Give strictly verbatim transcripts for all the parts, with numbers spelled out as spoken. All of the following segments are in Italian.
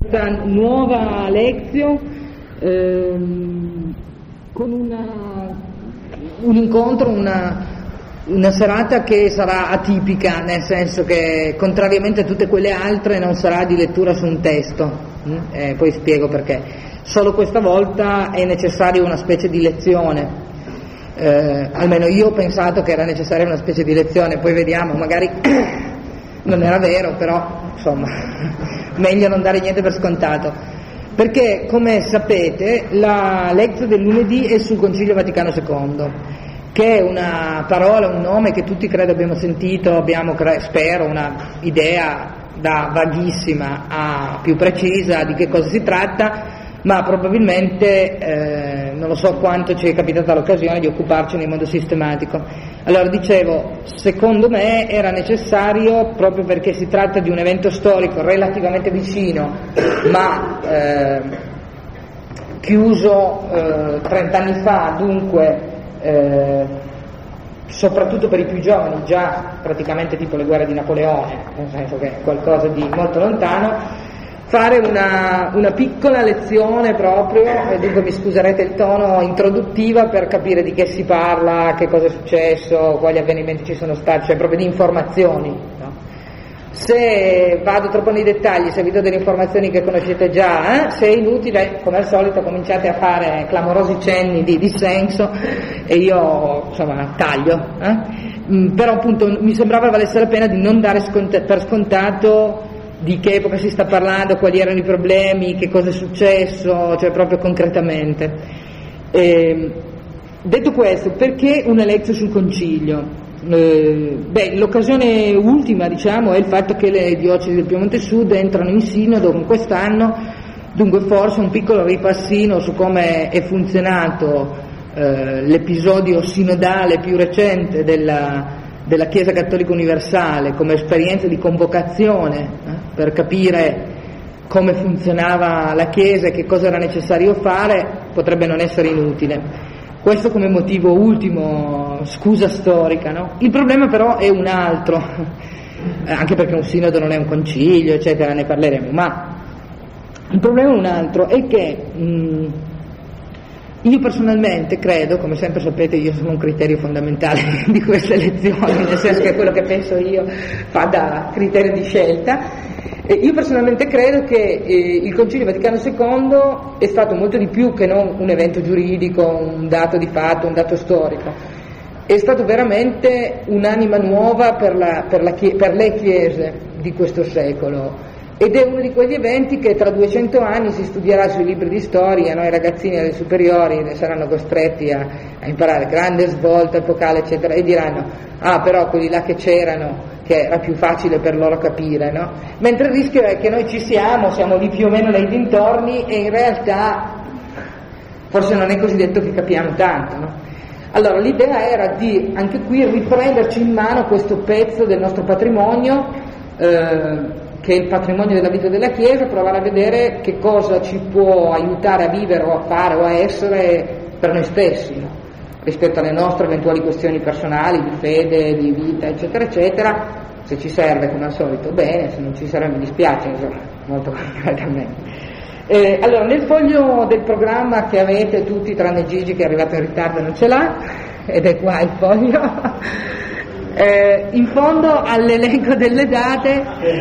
Questa nuova lezione ehm, con una, un incontro, una, una serata che sarà atipica, nel senso che contrariamente a tutte quelle altre non sarà di lettura su un testo, eh, poi spiego perché. Solo questa volta è necessaria una specie di lezione. Eh, almeno io ho pensato che era necessaria una specie di lezione, poi vediamo, magari non era vero, però insomma meglio non dare niente per scontato, perché come sapete la lezione del lunedì è sul Concilio Vaticano secondo, che è una parola, un nome che tutti credo abbiamo sentito, abbiamo spero una idea da vaghissima a più precisa di che cosa si tratta, ma probabilmente eh, non lo so quanto ci è capitata l'occasione di occuparcene in modo sistematico. Allora dicevo, secondo me era necessario, proprio perché si tratta di un evento storico relativamente vicino, ma eh, chiuso eh, trent'anni fa, dunque eh, soprattutto per i più giovani, già praticamente tipo le guerre di Napoleone, nel senso che è qualcosa di molto lontano, fare una, una piccola lezione proprio, e dunque mi scuserete il tono, introduttiva per capire di che si parla, che cosa è successo, quali avvenimenti ci sono stati, cioè proprio di informazioni, no? Se vado troppo nei dettagli, se vi do delle informazioni che conoscete già, eh, se è inutile, come al solito cominciate a fare clamorosi cenni di dissenso e io insomma taglio, eh? Mm, però appunto mi sembrava valesse la pena di non dare scont- per scontato di che epoca si sta parlando, quali erano i problemi, che cosa è successo, cioè proprio concretamente. E, detto questo, perché una lezione sul concilio? Eh, beh, l'occasione ultima, diciamo, è il fatto che le diocesi del Piemonte Sud entrano in sinodo con quest'anno, dunque forse un piccolo ripassino su come è funzionato eh, l'episodio sinodale più recente della della Chiesa Cattolica Universale come esperienza di convocazione eh, per capire come funzionava la Chiesa e che cosa era necessario fare, potrebbe non essere inutile. Questo come motivo ultimo, scusa storica, no? Il problema però è un altro, anche perché un sinodo non è un concilio, eccetera, ne parleremo, ma il problema è un altro, è che mh, io personalmente credo, come sempre sapete io sono un criterio fondamentale di queste lezioni, nel senso che quello che penso io fa da criterio di scelta, e io personalmente credo che eh, il Concilio Vaticano secondo è stato molto di più che non un evento giuridico, un dato di fatto, un dato storico, è stato veramente un'anima nuova per, la, per, la, per le chiese di questo secolo. Ed è uno di quegli eventi che tra duecento anni si studierà sui libri di storia, no? I ragazzini alle superiori ne saranno costretti a, a imparare grande svolta epocale eccetera, e diranno ah però quelli là che c'erano, che era più facile per loro capire, no? Mentre il rischio è che noi ci siamo, siamo lì più o meno nei dintorni e in realtà forse non è così detto che capiamo tanto, no? Allora l'idea era di anche qui riprenderci in mano questo pezzo del nostro patrimonio, eh, che è il patrimonio della vita della Chiesa, provare a vedere che cosa ci può aiutare a vivere o a fare o a essere per noi stessi, no? Rispetto alle nostre eventuali questioni personali, di fede, di vita, eccetera, eccetera. Se ci serve, come al solito, bene, se non ci serve mi dispiace, insomma, molto concretamente. Eh, allora, nel foglio del programma che avete tutti, tranne Gigi che è arrivato in ritardo e non ce l'ha, ed è qua il foglio, Eh, in fondo all'elenco delle date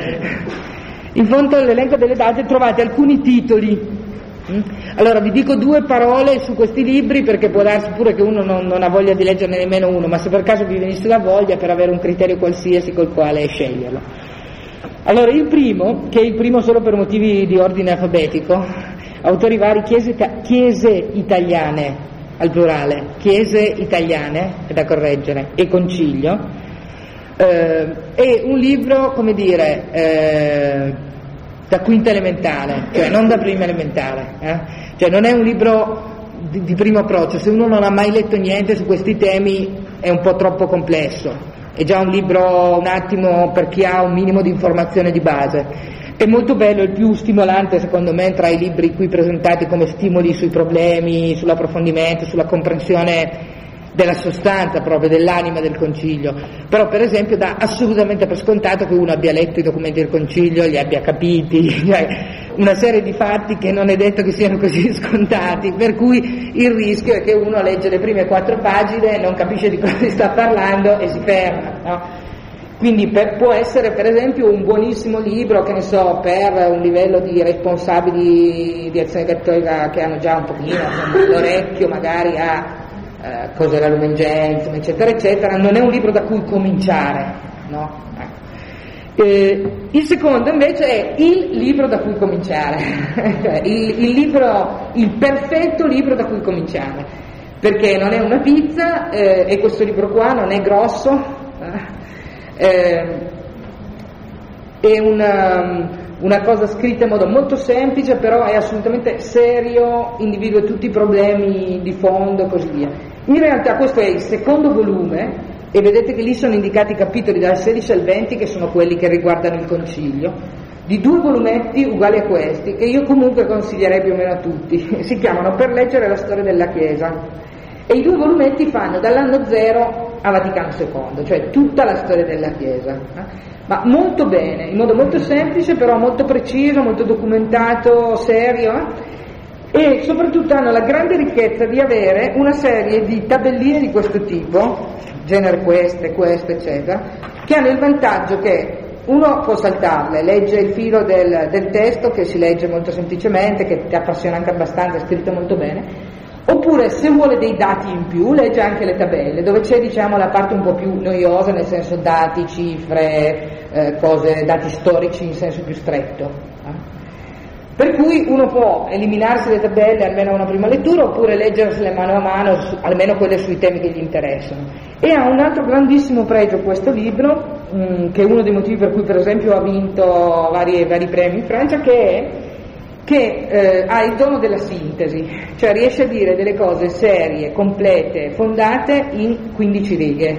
in fondo all'elenco delle date trovate alcuni titoli. Allora vi dico due parole su questi libri perché può darsi pure che uno non, non ha voglia di leggerne nemmeno uno, ma se per caso vi venisse la voglia, per avere un criterio qualsiasi col quale sceglierlo. Allora il primo, che è il primo solo per motivi di ordine alfabetico, autori vari, chiese, chiese italiane al plurale, chiese italiane, è da correggere, e concilio. Eh, è un libro, come dire, eh, da quinta elementare, cioè non da prima elementare, eh? Cioè non è un libro di, di primo approccio, se uno non ha mai letto niente su questi temi è un po' troppo complesso, è già un libro un attimo per chi ha un minimo di informazione di base. È molto bello, il più stimolante secondo me tra i libri qui presentati come stimoli sui problemi, sull'approfondimento, sulla comprensione della sostanza proprio, dell'anima del concilio, però per esempio dà assolutamente per scontato che uno abbia letto i documenti del concilio, li abbia capiti, cioè una serie di fatti che non è detto che siano così scontati, per cui il rischio è che uno legge le prime quattro pagine, non capisce di cosa si sta parlando e si ferma, no? Quindi per, può essere per esempio un buonissimo libro, che ne so, per un livello di responsabili di Azione Cattolica che hanno già un pochino insomma, l'orecchio magari a eh, cos'è la Lumen Gentium, eccetera, eccetera, non è un libro da cui cominciare, no? Eh, il secondo invece è il libro da cui cominciare, il, il libro, il perfetto libro da cui cominciare, perché non è una pizza eh, e questo libro qua non è grosso, eh, Eh, è una, una cosa scritta in modo molto semplice, però è assolutamente serio, individua tutti i problemi di fondo e così via. In realtà questo è il secondo volume e vedete che lì sono indicati i capitoli dal sedici al venti, che sono quelli che riguardano il concilio, di due volumetti uguali a questi, che io comunque consiglierei più o meno a tutti. Si chiamano Per leggere la storia della Chiesa, e i due volumetti fanno dall'anno zero a Vaticano secondo, cioè tutta la storia della Chiesa, eh? Ma molto bene, in modo molto semplice, però molto preciso, molto documentato, serio, eh? E soprattutto hanno la grande ricchezza di avere una serie di tabelline di questo tipo, genere queste, queste, eccetera, che hanno il vantaggio che uno può saltarle, legge il filo del, del testo, che si legge molto semplicemente, che ti appassiona anche abbastanza, è scritto molto bene. Oppure se vuole dei dati in più legge anche le tabelle, dove c'è diciamo la parte un po' più noiosa, nel senso dati, cifre, eh, cose, dati storici in senso più stretto, eh? Per cui uno può eliminarsi le tabelle almeno a una prima lettura, oppure leggersele mano a mano, su, almeno quelle sui temi che gli interessano. E ha un altro grandissimo pregio questo libro, mh, che è uno dei motivi per cui per esempio ha vinto vari, vari premi in Francia, che è che eh, ha il dono della sintesi, cioè riesce a dire delle cose serie, complete, fondate in quindici righe.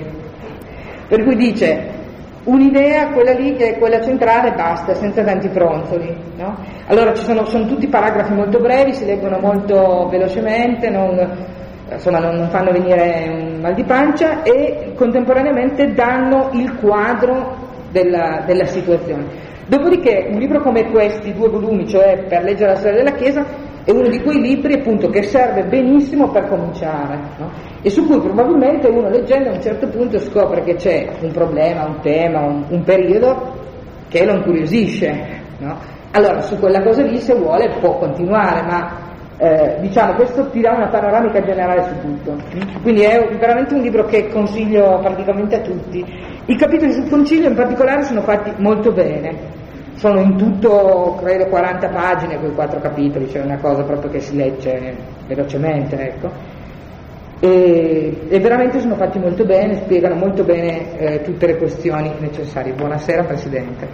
Per cui dice un'idea, quella lì che è quella centrale, basta, senza tanti fronzoli, no? Allora ci sono, sono tutti paragrafi molto brevi, si leggono molto velocemente, non, insomma non, non fanno venire un mal di pancia, e contemporaneamente danno il quadro della, della situazione. Dopodiché un libro come questi due volumi, cioè Per leggere la storia della Chiesa, è uno di quei libri appunto che serve benissimo per cominciare, no? E su cui probabilmente uno leggendo a un certo punto scopre che c'è un problema, un tema, un, un periodo che lo incuriosisce, no? Allora su quella cosa lì, se vuole, può continuare, ma eh, diciamo questo ti dà una panoramica generale su tutto. Quindi è veramente un libro che consiglio praticamente a tutti. I capitoli sul concilio in particolare sono fatti molto bene, sono in tutto credo quaranta pagine quei quattro capitoli, cioè una cosa proprio che si legge velocemente, ecco, e, e veramente sono fatti molto bene, spiegano molto bene eh, tutte le questioni necessarie. Buonasera Presidente.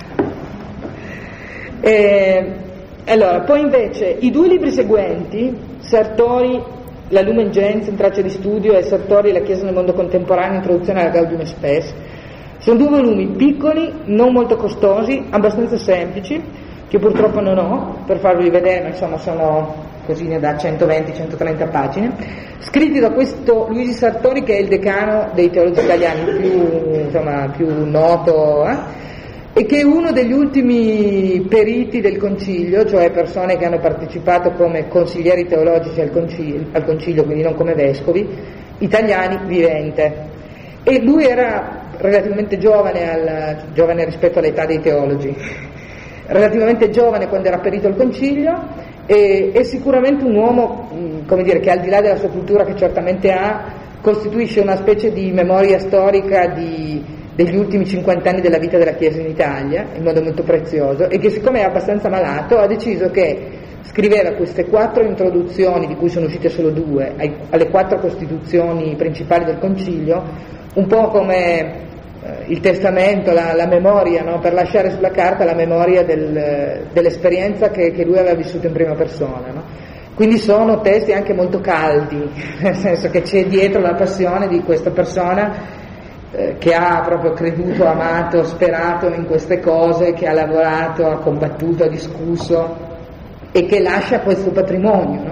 E, allora, poi invece i due libri seguenti, Sartori, La Lumen Gentium, Tracce di studio, e Sartori, La Chiesa nel mondo contemporaneo, Introduzione alla Gaudium et Spes, sono due volumi piccoli, non molto costosi, abbastanza semplici, che purtroppo non ho per farvi vedere, ma insomma sono così da centoventi centotrenta pagine, scritti da questo Luigi Sartori, che è il decano dei teologi italiani più, insomma, più noto, eh? E che è uno degli ultimi periti del concilio, cioè persone che hanno partecipato come consiglieri teologici al concilio, al concilio, quindi non come vescovi, italiani, vivente. E lui era relativamente giovane, al, giovane rispetto all'età dei teologi, relativamente giovane quando era perito al concilio, e è sicuramente un uomo, come dire, che al di là della sua cultura, che certamente ha, costituisce una specie di memoria storica di degli ultimi cinquanta anni della vita della Chiesa in Italia, in modo molto prezioso, e che siccome è abbastanza malato ha deciso che scriveva queste quattro introduzioni, di cui sono uscite solo due, ai, alle quattro costituzioni principali del Concilio, un po' come eh, il testamento, la, la memoria, no? Per lasciare sulla carta la memoria del, dell'esperienza che, che lui aveva vissuto in prima persona, no? Quindi sono testi anche molto caldi, nel senso che c'è dietro la passione di questa persona che ha proprio creduto, amato, sperato in queste cose, che ha lavorato, ha combattuto, ha discusso, e che lascia questo patrimonio, no?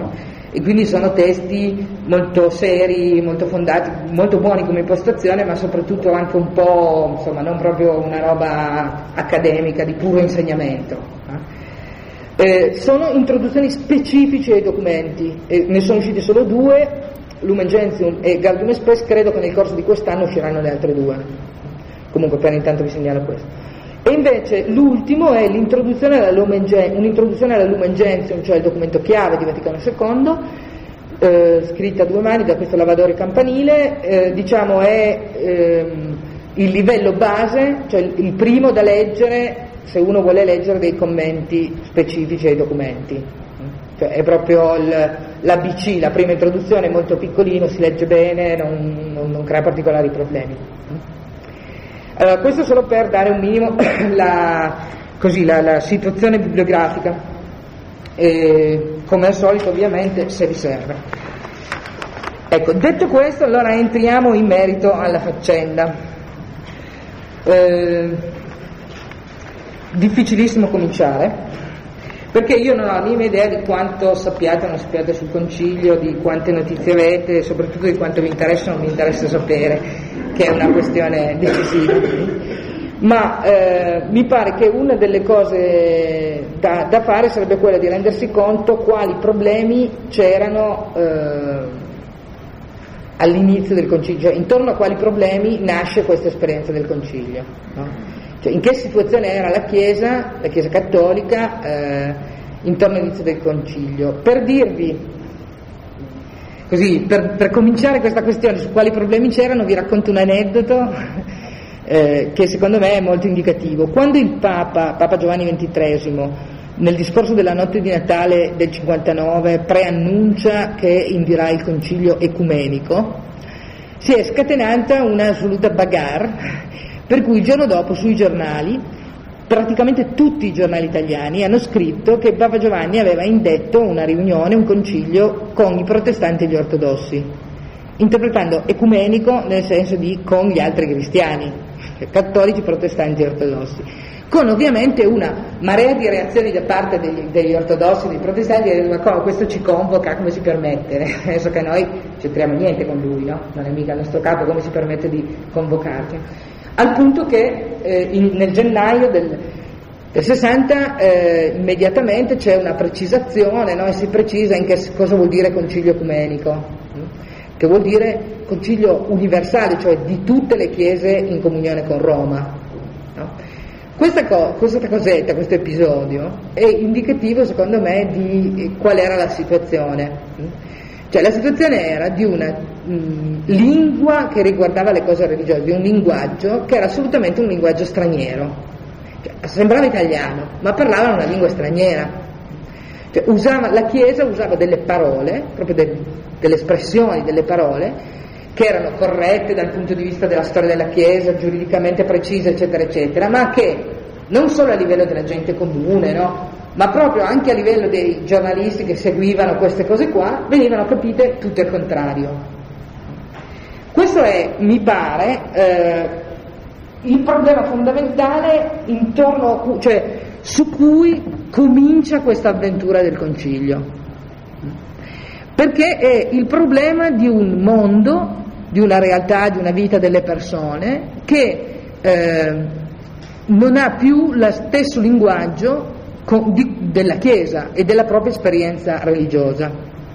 e quindi sono testi molto seri, molto fondati, molto buoni come impostazione, ma soprattutto anche un po', insomma, non proprio una roba accademica di puro insegnamento. Eh, sono introduzioni specifiche ai documenti, eh, ne sono usciti solo due, Lumen Gentium e Gaudium et Spes. Credo che nel corso di quest'anno usciranno le altre due, comunque per intanto vi segnalo questo. E invece l'ultimo è l'introduzione alla Lumen Gentium, un'introduzione alla Lumen Gentium, cioè il documento chiave di Vaticano secondo, eh, scritta a due mani da questo Lavadore Campanile, eh, diciamo è ehm, il livello base, cioè il, il primo da leggere se uno vuole leggere dei commenti specifici ai documenti, cioè è proprio l'A B C, la prima introduzione, è molto piccolino, si legge bene, non, non, non crea particolari problemi. Allora, questo solo per dare un minimo la, così, la, la situazione bibliografica, e, come al solito ovviamente se vi serve. Ecco, detto questo, allora entriamo in merito alla faccenda. Eh, difficilissimo cominciare, perché io non ho la minima idea di quanto sappiate o non sappiate sul concilio, di quante notizie avete, soprattutto di quanto vi interessa o non vi interessa sapere, che è una questione decisiva. Ma eh, mi pare che una delle cose da, da fare sarebbe quella di rendersi conto quali problemi c'erano eh, all'inizio del concilio, cioè intorno a quali problemi nasce questa esperienza del concilio, no? Cioè, in che situazione era la Chiesa, la Chiesa cattolica, eh, intorno all'inizio del concilio. Per dirvi, così, per, per cominciare questa questione su quali problemi c'erano, vi racconto un aneddoto eh, che secondo me è molto indicativo. Quando il Papa, Papa Giovanni ventitreesimo, nel discorso della notte di Natale del cinquantanove preannuncia che invierà il concilio ecumenico, si è scatenata una assoluta bagarre, per cui il giorno dopo sui giornali, praticamente tutti i giornali italiani hanno scritto che Papa Giovanni aveva indetto una riunione, un concilio con i protestanti e gli ortodossi, interpretando ecumenico nel senso di con gli altri cristiani, cioè cattolici, protestanti e ortodossi, con ovviamente una marea di reazioni da parte degli, degli ortodossi e dei protestanti, che ma come questo ci convoca, come si permette? Nel senso che noi non c'entriamo niente con lui, no? Non è mica il nostro capo, come si permette di convocarci? Al punto che eh, in, nel gennaio del, del sessanta eh, immediatamente c'è una precisazione, no? E si precisa in che cosa vuol dire concilio ecumenico, no? Che vuol dire concilio universale, cioè di tutte le chiese in comunione con Roma, no? Questa, co- questa cosetta, questo episodio è indicativo secondo me di qual era la situazione. Cioè la situazione era di una mh, lingua che riguardava le cose religiose, di un linguaggio che era assolutamente un linguaggio straniero, cioè, sembrava italiano, ma parlavano una lingua straniera, cioè, usava, la Chiesa usava delle parole, proprio de, delle espressioni, delle parole, che erano corrette dal punto di vista della storia della Chiesa, giuridicamente precise, eccetera, eccetera, ma che non solo a livello della gente comune, no? Ma proprio anche a livello dei giornalisti che seguivano queste cose qua, venivano capite tutte al contrario. Questo è, mi pare, eh, il problema fondamentale intorno, cioè su cui comincia questa avventura del concilio, perché è il problema di un mondo, di una realtà, di una vita delle persone che eh, non ha più lo stesso linguaggio Di, della Chiesa e della propria esperienza religiosa.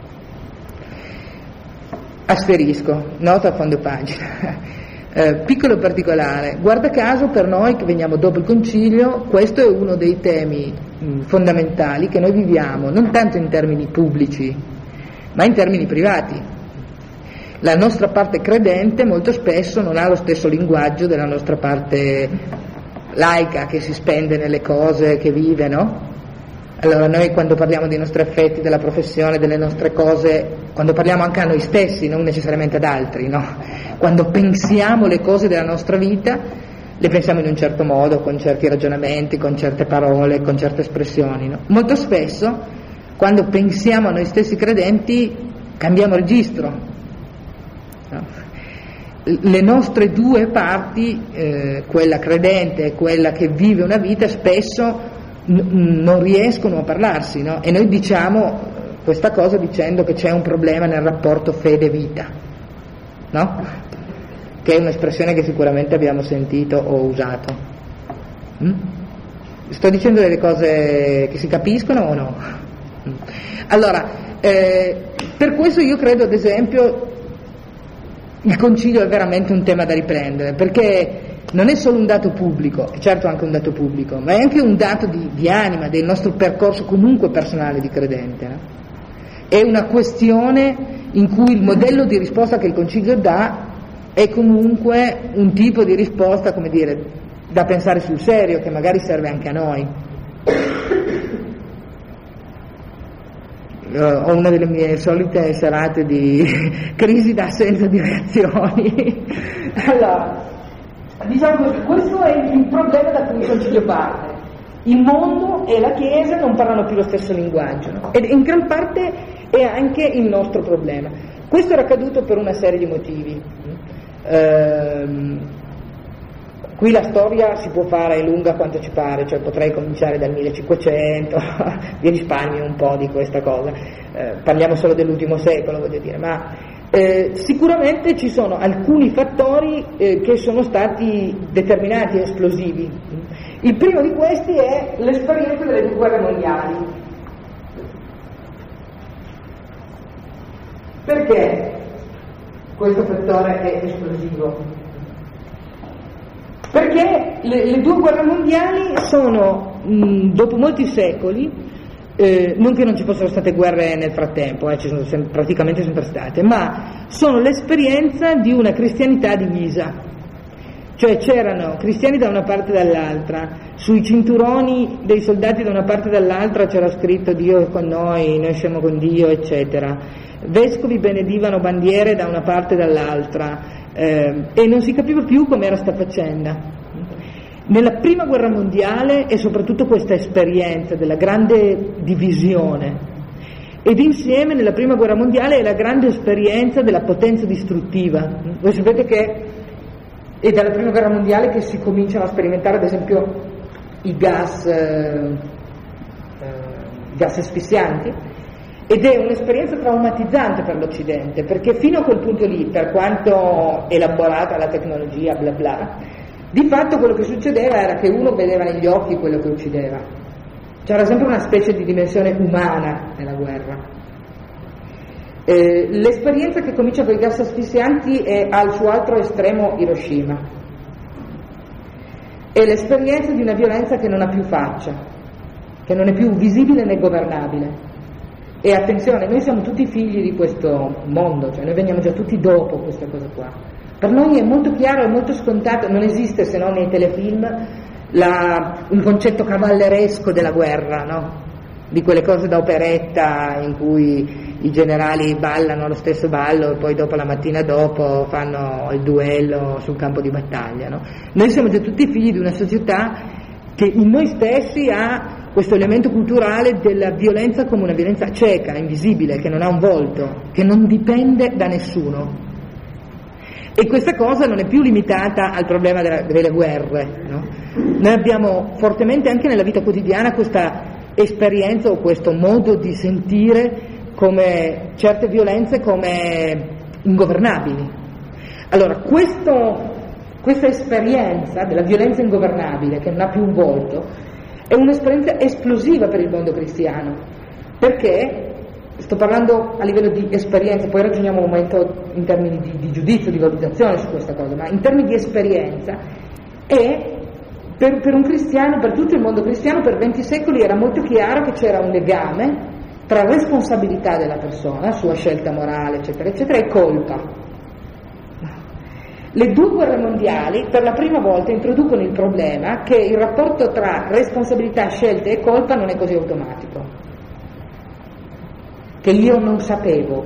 Asterisco, nota a fondo pagina. Eh, piccolo particolare, guarda caso per noi che veniamo dopo il concilio, questo è uno dei temi mh, fondamentali che noi viviamo, non tanto in termini pubblici, ma in termini privati. La nostra parte credente molto spesso non ha lo stesso linguaggio della nostra parte laica che si spende nelle cose che vive, no? Allora noi quando parliamo dei nostri affetti, della professione, delle nostre cose, quando parliamo anche a noi stessi, non necessariamente ad altri, no? Quando pensiamo le cose della nostra vita, le pensiamo in un certo modo, con certi ragionamenti, con certe parole, con certe espressioni, no? Molto spesso, quando pensiamo a noi stessi credenti, cambiamo registro, no? Le nostre due parti, eh, quella credente e quella che vive una vita, spesso n- non riescono a parlarsi, no? E noi diciamo questa cosa dicendo che c'è un problema nel rapporto fede-vita, no? Che è un'espressione che sicuramente abbiamo sentito o usato. Mm? Sto dicendo delle cose che si capiscono o no? Mm. Allora, eh, per questo io credo, ad esempio, il concilio è veramente un tema da riprendere, perché non è solo un dato pubblico, è certo anche un dato pubblico, ma è anche un dato di, di anima, del nostro percorso comunque personale di credente. Eh? È una questione in cui il modello di risposta che il concilio dà è comunque un tipo di risposta, come dire, da pensare sul serio, che magari serve anche a noi. Ho una delle mie solite serate di crisi d'assenza di reazioni. Allora, diciamo così, questo è il problema da cui il concilio parte. Il mondo e la Chiesa non parlano più lo stesso linguaggio, no? Ed in gran parte è anche il nostro problema. Questo era accaduto per una serie di motivi. Ehm, qui la storia si può fare lunga quanto ci pare, cioè potrei cominciare dal millecinquecento, vi risparmio un po' di questa cosa, eh, parliamo solo dell'ultimo secolo, voglio dire, ma eh, sicuramente ci sono alcuni fattori eh, che sono stati determinati, esplosivi. Il primo di questi è l'esperienza delle due guerre mondiali. Perché questo fattore è esplosivo? Perché le, le due guerre mondiali sono, mh, dopo molti secoli, eh, non che non ci fossero state guerre nel frattempo, eh, ci sono sem- praticamente sempre state, ma sono l'esperienza di una cristianità divisa. Cioè c'erano cristiani da una parte e dall'altra, sui cinturoni dei soldati da una parte e dall'altra c'era scritto Dio è con noi, noi siamo con Dio, eccetera. Vescovi benedivano bandiere da una parte e dall'altra, eh, e non si capiva più com'era sta faccenda. Nella prima guerra mondiale è soprattutto questa esperienza della grande divisione, ed insieme nella prima guerra mondiale è la grande esperienza della potenza distruttiva. Voi sapete che è dalla prima guerra mondiale che si cominciano a sperimentare ad esempio i gas, eh, eh, gas asfissianti, ed è un'esperienza traumatizzante per l'Occidente, perché fino a quel punto lì, per quanto elaborata la tecnologia bla bla, di fatto quello che succedeva era che uno vedeva negli occhi quello che uccideva, c'era sempre una specie di dimensione umana nella guerra. Eh, l'esperienza che comincia con i gas asfissianti è al suo altro estremo Hiroshima, è l'esperienza di una violenza che non ha più faccia, che non è più visibile né governabile. E attenzione, noi siamo tutti figli di questo mondo, cioè noi veniamo già tutti dopo questa cosa qua. Per noi è molto chiaro, è molto scontato, non esiste se non nei telefilm la, un concetto cavalleresco della guerra, no? Di quelle cose da operetta in cui i generali ballano lo stesso ballo e poi dopo la mattina dopo fanno il duello sul campo di battaglia, no? Noi siamo già tutti figli di una società che in noi stessi ha questo elemento culturale della violenza come una violenza cieca, invisibile, che non ha un volto, che non dipende da nessuno. E questa cosa non è più limitata al problema della, delle guerre, no? Noi abbiamo fortemente anche nella vita quotidiana questa esperienza o questo modo di sentire come certe violenze come ingovernabili. Allora, questo, questa esperienza della violenza ingovernabile che non ha più un volto è un'esperienza esplosiva per il mondo cristiano, perché sto parlando a livello di esperienza, poi ragioniamo un momento in termini di, di giudizio, di valutazione su questa cosa, ma in termini di esperienza è per, per un cristiano, per tutto il mondo cristiano, per venti secoli era molto chiaro che c'era un legame tra responsabilità della persona, sua scelta morale, eccetera, eccetera, e colpa. Le due guerre mondiali per la prima volta introducono il problema che il rapporto tra responsabilità, scelte e colpa non è così automatico, che io non sapevo.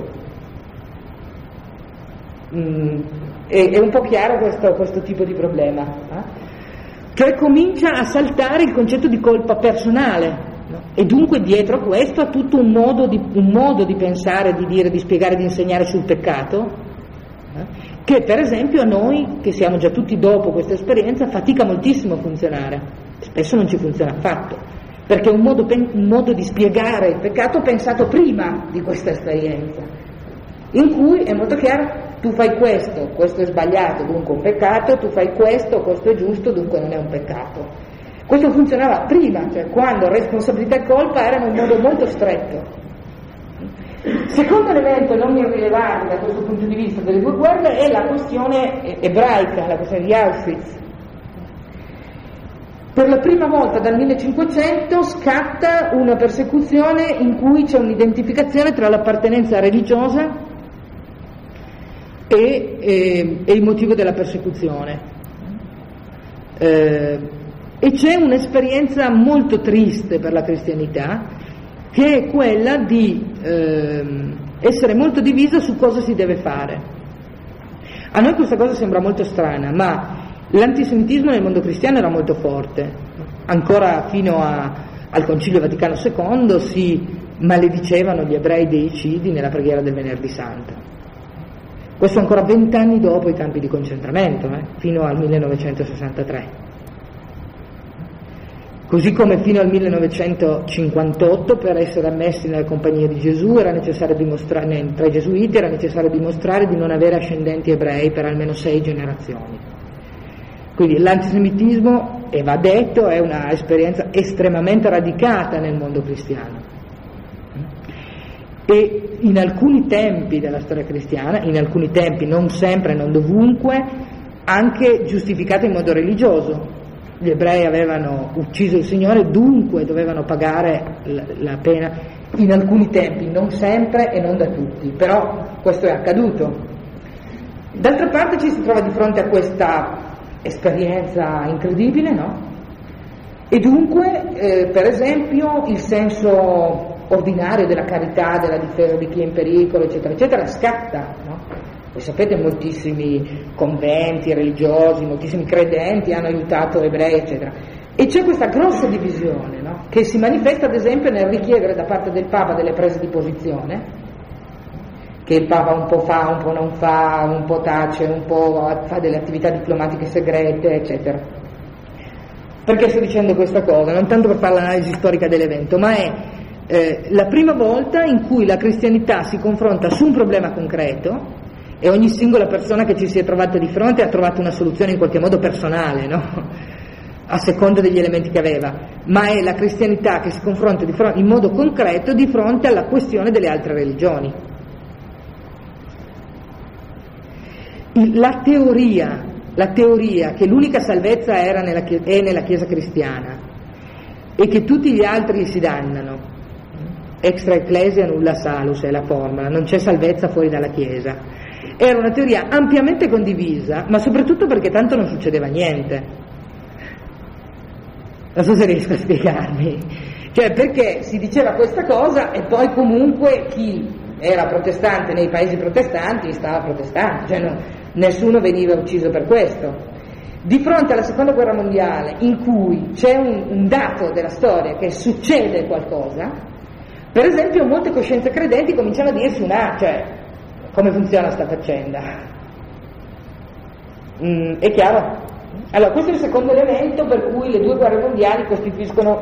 Mm, è, è un po' chiaro questo, questo tipo di problema, eh? Cioè comincia a saltare il concetto di colpa personale, no? E dunque dietro a questo ha tutto un modo, di, un modo di pensare, di dire, di spiegare, di insegnare sul peccato, eh? Che per esempio a noi, che siamo già tutti dopo questa esperienza, fatica moltissimo a funzionare, spesso non ci funziona affatto, perché è un modo, un modo di spiegare il peccato pensato prima di questa esperienza, in cui è molto chiaro: tu fai questo, questo è sbagliato, dunque un peccato; tu fai questo, questo è giusto, dunque non è un peccato. Questo funzionava prima, cioè quando responsabilità e colpa erano in modo molto stretto. Secondo elemento non irrilevante da questo punto di vista delle due guerre è la questione ebraica, la questione di Auschwitz. Per la prima volta dal millecinquecento scatta una persecuzione in cui c'è un'identificazione tra l'appartenenza religiosa e, e, e il motivo della persecuzione. Eh, e c'è un'esperienza molto triste per la cristianità, che è quella di eh, essere molto divisa su cosa si deve fare. A noi questa cosa sembra molto strana, ma l'antisemitismo nel mondo cristiano era molto forte. Ancora fino a, al Concilio Vaticano secondo si maledicevano gli ebrei deicidi nella preghiera del Venerdì Santo. Questo ancora vent'anni dopo i campi di concentramento, eh, fino al millenovecentosessantatré. Così come fino al millenovecentocinquantotto, per essere ammessi nella Compagnia di Gesù, era necessario dimostrare, tra i gesuiti era necessario dimostrare di non avere ascendenti ebrei per almeno sei generazioni. Quindi l'antisemitismo, e va detto, è una esperienza estremamente radicata nel mondo cristiano. E in alcuni tempi della storia cristiana, in alcuni tempi, non sempre, non dovunque, anche giustificata in modo religioso. Gli ebrei avevano ucciso il Signore, dunque dovevano pagare la, la pena, in alcuni tempi, non sempre e non da tutti, però questo è accaduto. D'altra parte ci si trova di fronte a questa esperienza incredibile, no? E dunque, eh, per esempio, il senso ordinario della carità, della difesa di chi è in pericolo, eccetera, eccetera, scatta, no? Voi sapete, moltissimi conventi religiosi, moltissimi credenti hanno aiutato ebrei, eccetera. E c'è questa grossa divisione, no? Che si manifesta ad esempio nel richiedere da parte del Papa delle prese di posizione, che il Papa un po' fa, un po' non fa, un po' tace, un po' fa delle attività diplomatiche segrete, eccetera. Perché sto dicendo questa cosa? Non tanto per fare l'analisi storica dell'evento, ma è eh, la prima volta in cui la cristianità si confronta su un problema concreto, e ogni singola persona che ci si è trovata di fronte ha trovato una soluzione in qualche modo personale, no? A seconda degli elementi che aveva, ma è la cristianità che si confronta di fronte, in modo concreto di fronte alla questione delle altre religioni. La teoria, la teoria che l'unica salvezza era nella, è nella Chiesa cristiana e che tutti gli altri si dannano, extra ecclesia nulla salus è la formula, non c'è salvezza fuori dalla Chiesa. Era una teoria ampiamente condivisa, ma soprattutto perché tanto non succedeva niente. Non so se riesco a spiegarmi. Cioè, perché si diceva questa cosa e poi comunque chi era protestante nei paesi protestanti stava protestando, cioè no, nessuno veniva ucciso per questo. Di fronte alla seconda guerra mondiale, in cui c'è un, un dato della storia che succede qualcosa, per esempio molte coscienze credenti cominciano a dirsi una, cioè, come funziona sta faccenda? Mm, è chiaro? Allora, questo è il secondo elemento per cui le due guerre mondiali costituiscono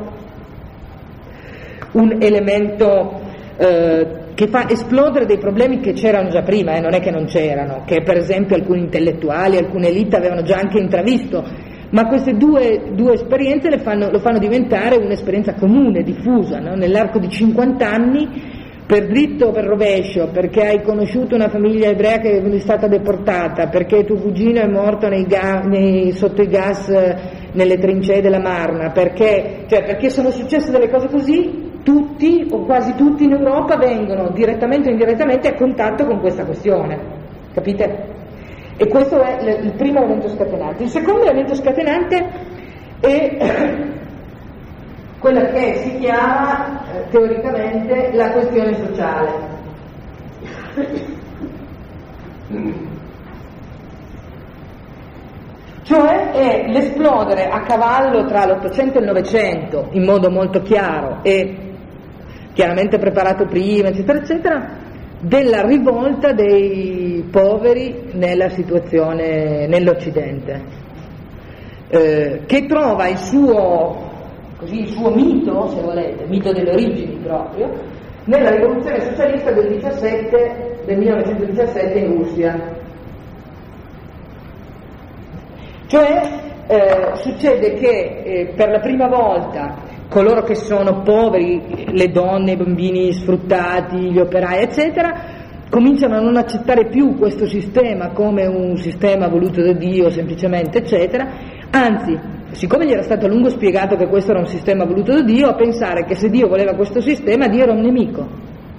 un elemento eh, che fa esplodere dei problemi che c'erano già prima, eh, non è che non c'erano, che per esempio alcuni intellettuali, alcune elite avevano già anche intravisto, ma queste due, due esperienze le fanno, lo fanno diventare un'esperienza comune, diffusa, no? Nell'arco di cinquanta anni, per dritto o per rovescio, perché hai conosciuto una famiglia ebrea che è stata deportata, perché tuo cugino è morto nei ga, nei, sotto i gas nelle trincee della Marna, perché, cioè, perché sono successe delle cose così, tutti o quasi tutti in Europa vengono direttamente o indirettamente a contatto con questa questione, capite? E questo è il primo elemento scatenante. Il secondo elemento scatenante è quella che si chiama eh, teoricamente la questione sociale. Cioè è l'esplodere a cavallo tra l'Ottocento e il Novecento, in modo molto chiaro e chiaramente preparato prima, eccetera, eccetera, della rivolta dei poveri nella situazione nell'Occidente, eh, che trova il suo così il suo mito, se volete, mito delle origini proprio, nella rivoluzione socialista del diciassette, del millenovecentodiciassette in Russia. Cioè eh, succede che eh, per la prima volta coloro che sono poveri, le donne, i bambini sfruttati, gli operai, eccetera, cominciano a non accettare più questo sistema come un sistema voluto da Dio semplicemente, eccetera, anzi, siccome gli era stato a lungo spiegato che questo era un sistema voluto da Dio, a pensare che se Dio voleva questo sistema, Dio era un nemico.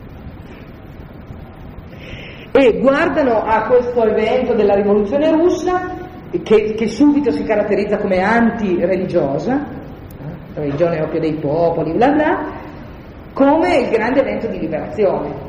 E guardano a questo evento della rivoluzione russa, che, che subito si caratterizza come anti-religiosa, religione proprio dei popoli, bla bla, come il grande evento di liberazione.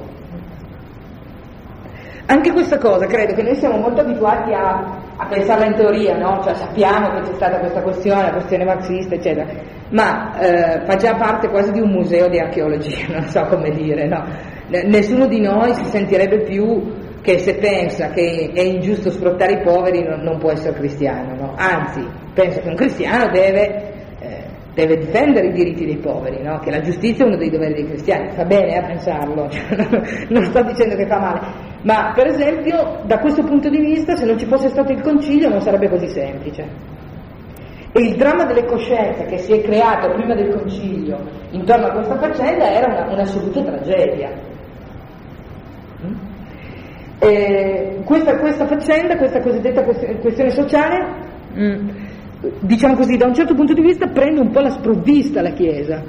Anche questa cosa, credo che noi siamo molto abituati a, a pensarla in teoria, no? Cioè sappiamo che c'è stata questa questione, la questione marxista, eccetera, ma eh, fa già parte quasi di un museo di archeologia, non so come dire, no? Nessuno di noi si sentirebbe più che se pensa che è ingiusto sfruttare i poveri non, non può essere cristiano, no? Anzi, pensa che un cristiano deve... deve difendere i diritti dei poveri, no? Che la giustizia è uno dei doveri dei cristiani, fa bene a pensarlo, non sto dicendo che fa male, ma per esempio da questo punto di vista se non ci fosse stato il concilio non sarebbe così semplice. E il dramma delle coscienze che si è creato prima del concilio intorno a questa faccenda era una, un'assoluta tragedia. E questa, questa faccenda, questa cosiddetta questione sociale, mh, diciamo così, da un certo punto di vista prende un po' la sprovvista la Chiesa,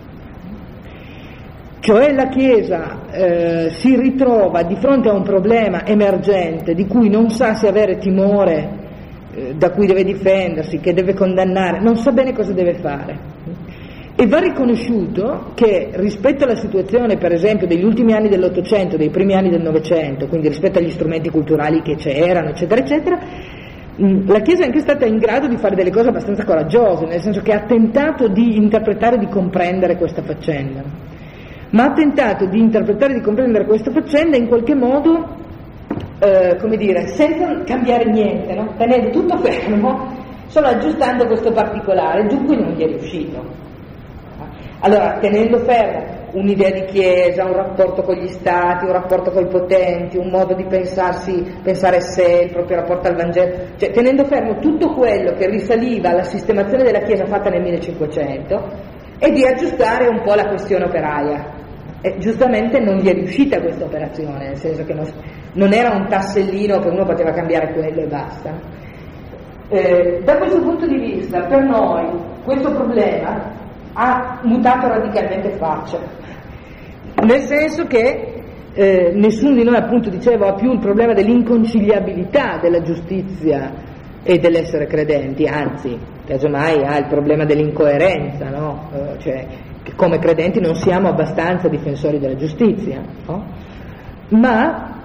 cioè la Chiesa eh, si ritrova di fronte a un problema emergente di cui non sa se avere timore, eh, da cui deve difendersi, che deve condannare, non sa bene cosa deve fare. E va riconosciuto che rispetto alla situazione, per esempio, degli ultimi anni dell'Ottocento, dei primi anni del Novecento, quindi rispetto agli strumenti culturali che c'erano, eccetera, eccetera, la Chiesa è anche stata in grado di fare delle cose abbastanza coraggiose, nel senso che ha tentato di interpretare e di comprendere questa faccenda, ma ha tentato di interpretare e di comprendere questa faccenda in qualche modo, eh, come dire, senza cambiare niente, no? Tenendo tutto fermo, solo aggiustando questo particolare, giù cui non gli è riuscito. Allora, tenendo fermo un'idea di Chiesa, un rapporto con gli stati, un rapporto con i potenti, un modo di pensarsi, pensare sé, il proprio rapporto al Vangelo, cioè tenendo fermo tutto quello che risaliva alla sistemazione della Chiesa fatta nel millecinquecento e di aggiustare un po' la questione operaia. E giustamente non gli è riuscita questa operazione, nel senso che non, non era un tassellino che uno poteva cambiare quello e basta. Eh, da questo punto di vista, per noi, questo problema ha mutato radicalmente faccia, nel senso che eh, nessuno di noi, appunto dicevo, ha più il problema dell'inconciliabilità della giustizia e dell'essere credenti, anzi casomai ha il problema dell'incoerenza, no? Eh, cioè che come credenti non siamo abbastanza difensori della giustizia, no? Ma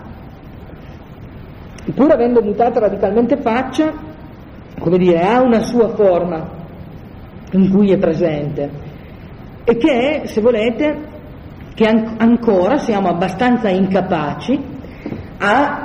pur avendo mutato radicalmente faccia, come dire, ha una sua forma in cui è presente, e che è, se volete, che an- ancora siamo abbastanza incapaci a,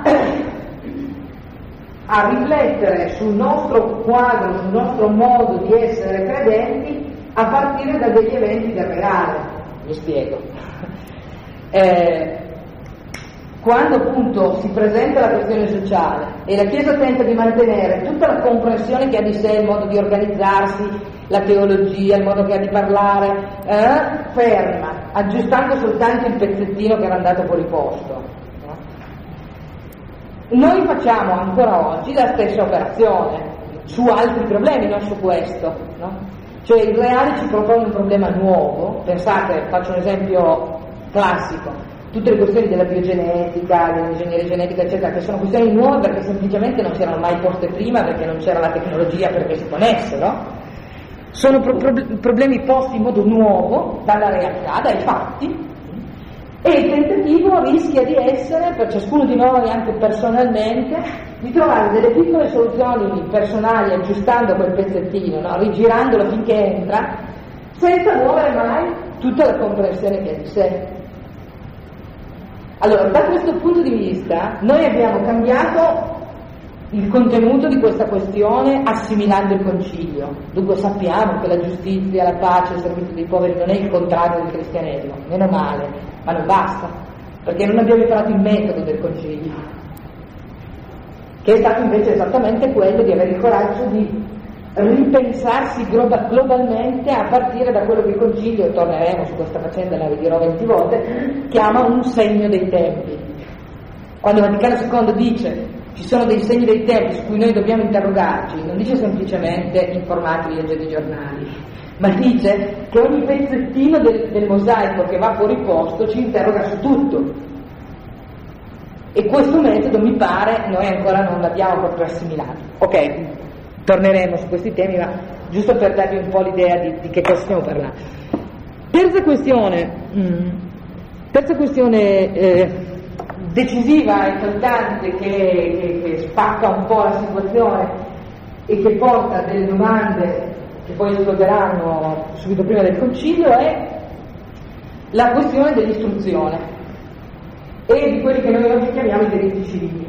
a riflettere sul nostro quadro, sul nostro modo di essere credenti a partire da degli eventi del reale. Mi spiego. Eh, quando appunto si presenta la questione sociale e la Chiesa tenta di mantenere tutta la comprensione che ha di sé, il modo di organizzarsi, la teologia, il modo che ha di parlare, eh, ferma, aggiustando soltanto il pezzettino che era andato fuori posto. No? Noi facciamo ancora oggi la stessa operazione su altri problemi, non su questo, no? Cioè il reale ci propone un problema nuovo. Pensate, faccio un esempio classico, tutte le questioni della biogenetica, dell'ingegneria genetica, eccetera, che sono questioni nuove perché semplicemente non si erano mai poste prima, perché non c'era la tecnologia perché si ponessero. Sono pro- pro- problemi posti in modo nuovo dalla realtà, dai fatti, e il tentativo rischia di essere, per ciascuno di noi anche personalmente, di trovare delle piccole soluzioni personali aggiustando quel pezzettino, no? Rigirandolo finché entra, senza muovere mai tutta la comprensione che ha di sé. Allora, da questo punto di vista noi abbiamo cambiato il contenuto di questa questione assimilando il concilio. Dunque sappiamo che la giustizia, la pace, il servizio dei poveri non è il contrario del cristianesimo, meno male, ma non basta, perché non abbiamo imparato il metodo del concilio, che è stato invece esattamente quello di avere il coraggio di ripensarsi globalmente a partire da quello che il concilio, torneremo su questa faccenda, la ridirò venti volte, chiama un segno dei tempi. Quando Vaticano secondo dice ci sono dei segni dei tempi su cui noi dobbiamo interrogarci, non dice semplicemente informatevi, leggete i giornali, ma dice che ogni pezzettino del, del mosaico che va fuori posto ci interroga su tutto, e questo metodo mi pare noi ancora non l'abbiamo proprio assimilato. Ok, torneremo su questi temi, ma giusto per darvi un po' l'idea di, di che cosa stiamo parlando. Terza questione, mm, terza questione eh, decisiva e eclatante che, che, che spacca un po' la situazione e che porta a delle domande che poi esploderanno subito prima del concilio è la questione dell'istruzione e di quelli che noi oggi chiamiamo i diritti civili.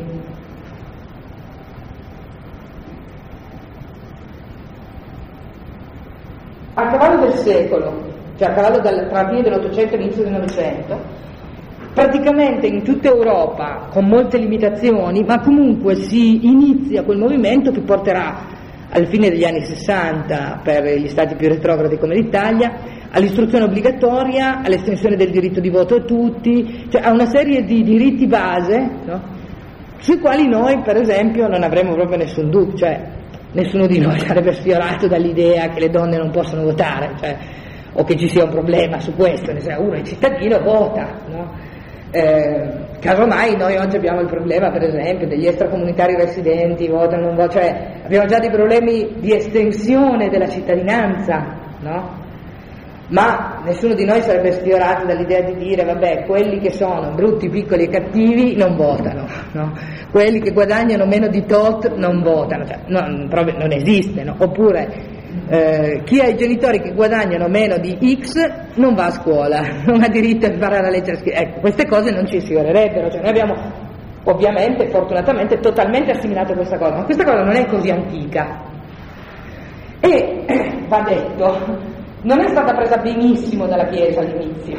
A cavallo del secolo, cioè a cavallo dal, tra la fine dell'Ottocento e l'inizio del Novecento, praticamente in tutta Europa, con molte limitazioni, ma comunque si inizia quel movimento che porterà alla fine degli anni Sessanta, per gli stati più retrogradi come l'Italia, all'istruzione obbligatoria, all'estensione del diritto di voto a tutti, cioè a una serie di diritti base, no? Sui quali noi per esempio non avremo proprio nessun dubbio, cioè nessuno di noi sarebbe sfiorato dall'idea che le donne non possono votare, cioè, o che ci sia un problema su questo, uno è cittadino, vota, no? Eh, casomai noi oggi abbiamo il problema per esempio degli extracomunitari residenti, votano, non votano, cioè abbiamo già dei problemi di estensione della cittadinanza, no? Ma nessuno di noi sarebbe sfiorato dall'idea di dire vabbè, quelli che sono brutti, piccoli e cattivi non votano, no? Quelli che guadagnano meno di tot non votano, cioè, non, proprio non esiste, no? Oppure eh, chi ha i genitori che guadagnano meno di X non va a scuola, non ha diritto a imparare a leggere e scrivere. Ecco, queste cose non ci sfiorerebbero, cioè noi abbiamo ovviamente, fortunatamente, totalmente assimilato questa cosa, ma questa cosa non è così antica e va detto, non è stata presa benissimo dalla Chiesa all'inizio,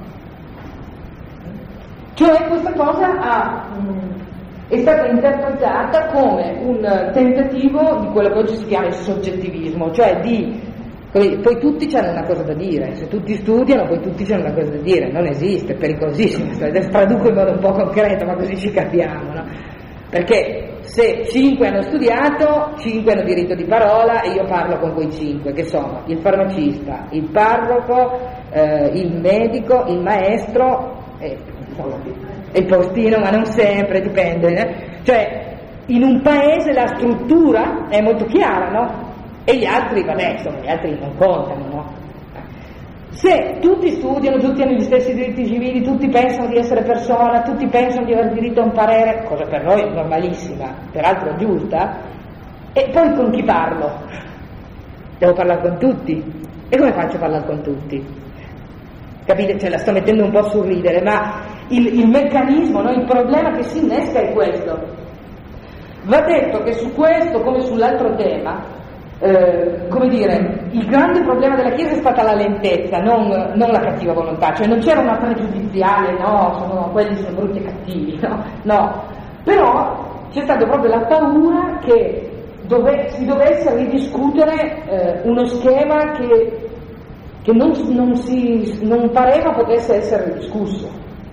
cioè questa cosa ha, è stata interpretata come un tentativo di quello che oggi si chiama il soggettivismo, cioè di, poi tutti hanno una cosa da dire, se tutti studiano poi tutti hanno una cosa da dire, non esiste, è pericolosissimo, adesso traduco in modo un po' concreto ma così ci capiamo, no? Perché se cinque hanno studiato, cinque hanno diritto di parola e io parlo con quei cinque, che sono il farmacista, il parroco, eh, il medico, il maestro e, e il postino, ma non sempre, dipende. Eh? Cioè, in un paese la struttura è molto chiara, no? E gli altri, vabbè, insomma, gli altri non contano, no? Se tutti studiano, tutti hanno gli stessi diritti civili, tutti pensano di essere persona, tutti pensano di aver diritto a un parere, cosa per noi normalissima, peraltro giusta, e poi con chi parlo? Devo parlare con tutti. E come faccio a parlare con tutti? Capite? Cioè la sto mettendo un po' sul ridere, ma il, il meccanismo, no? Il problema che si innesca è questo. Va detto che su questo, come sull'altro tema, Eh, come dire, il grande problema della Chiesa è stata la lentezza, non, non la cattiva volontà, cioè non c'era una pregiudiziale, no, sono, quelli sono brutti e cattivi, no, no, però c'è stata proprio la paura che dove, si dovesse ridiscutere eh, uno schema che, che non, non, si, non pareva potesse essere ridiscusso.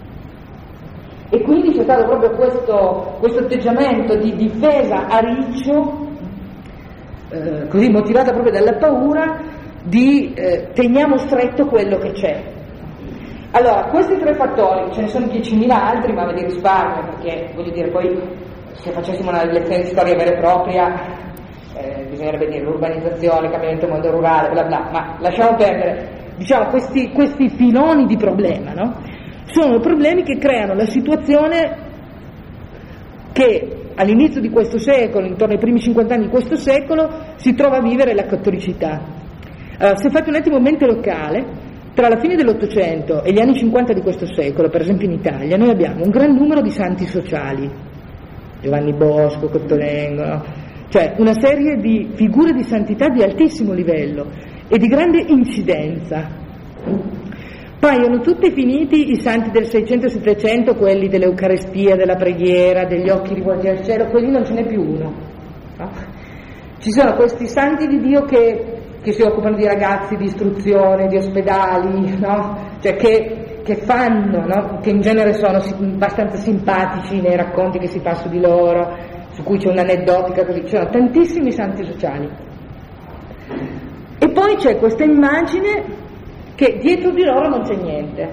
E quindi c'è stato proprio questo, questo atteggiamento di difesa a riccio, Eh, così motivata proprio dalla paura di eh, teniamo stretto quello che c'è. Allora, questi tre fattori, ce ne sono diecimila altri, ma ve li risparmio perché, voglio dire, poi se facessimo una lezione di storia vera e propria eh, bisognerebbe dire l'urbanizzazione, il cambiamento del mondo rurale, bla bla, ma lasciamo perdere. Diciamo, questi, questi filoni di problema, no? Sono problemi che creano la situazione che all'inizio di questo secolo, intorno ai primi cinquanta anni di questo secolo, si trova a vivere la cattolicità. Allora, se fate un attimo mente locale, tra la fine dell'Ottocento e gli anni cinquanta di questo secolo, per esempio in Italia, noi abbiamo un gran numero di santi sociali, Giovanni Bosco, Cottolengo, no? Cioè una serie di figure di santità di altissimo livello e di grande incidenza. Paiono tutti finiti i santi del seicento e settecento, quelli dell'Eucaristia, della preghiera, degli occhi rivolti al cielo, quelli non ce n'è più uno, no? Ci sono questi santi di Dio che, che si occupano di ragazzi, di istruzione, di ospedali, no? Cioè che, che fanno, no? Che in genere sono abbastanza simpatici nei racconti che si fa su di loro, su cui c'è un'aneddotica, così. Ci sono tantissimi santi sociali. E poi c'è questa immagine che dietro di loro non c'è niente,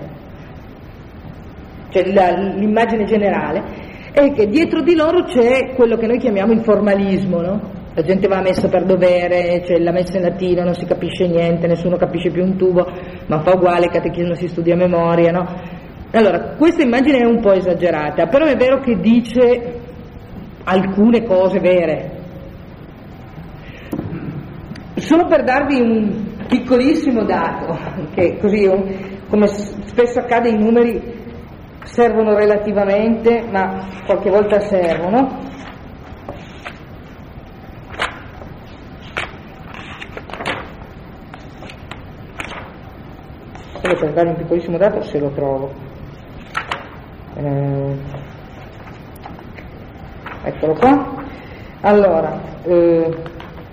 cioè la, l'immagine generale è che dietro di loro c'è quello che noi chiamiamo il formalismo, no? La gente va a messa per dovere, c'è la messa in latino, non si capisce niente, nessuno capisce più un tubo, ma fa uguale, il catechismo si studia a memoria, no? Allora, questa immagine è un po' esagerata, però è vero che dice alcune cose vere. Solo per darvi un piccolissimo dato, che così, come spesso accade, i numeri servono relativamente, ma qualche volta servono. Solo per darvi un piccolissimo dato, se lo trovo. Eh, eccolo qua. Allora, eh,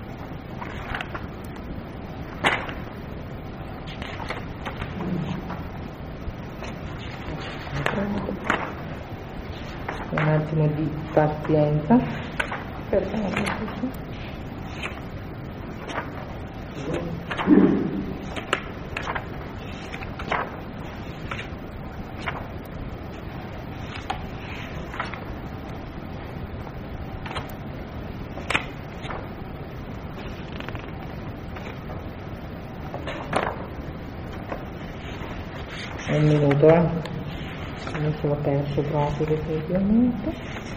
un attimo di pazienza. Un minuto, eh. Adesso l'ho perso proprio definitivamente.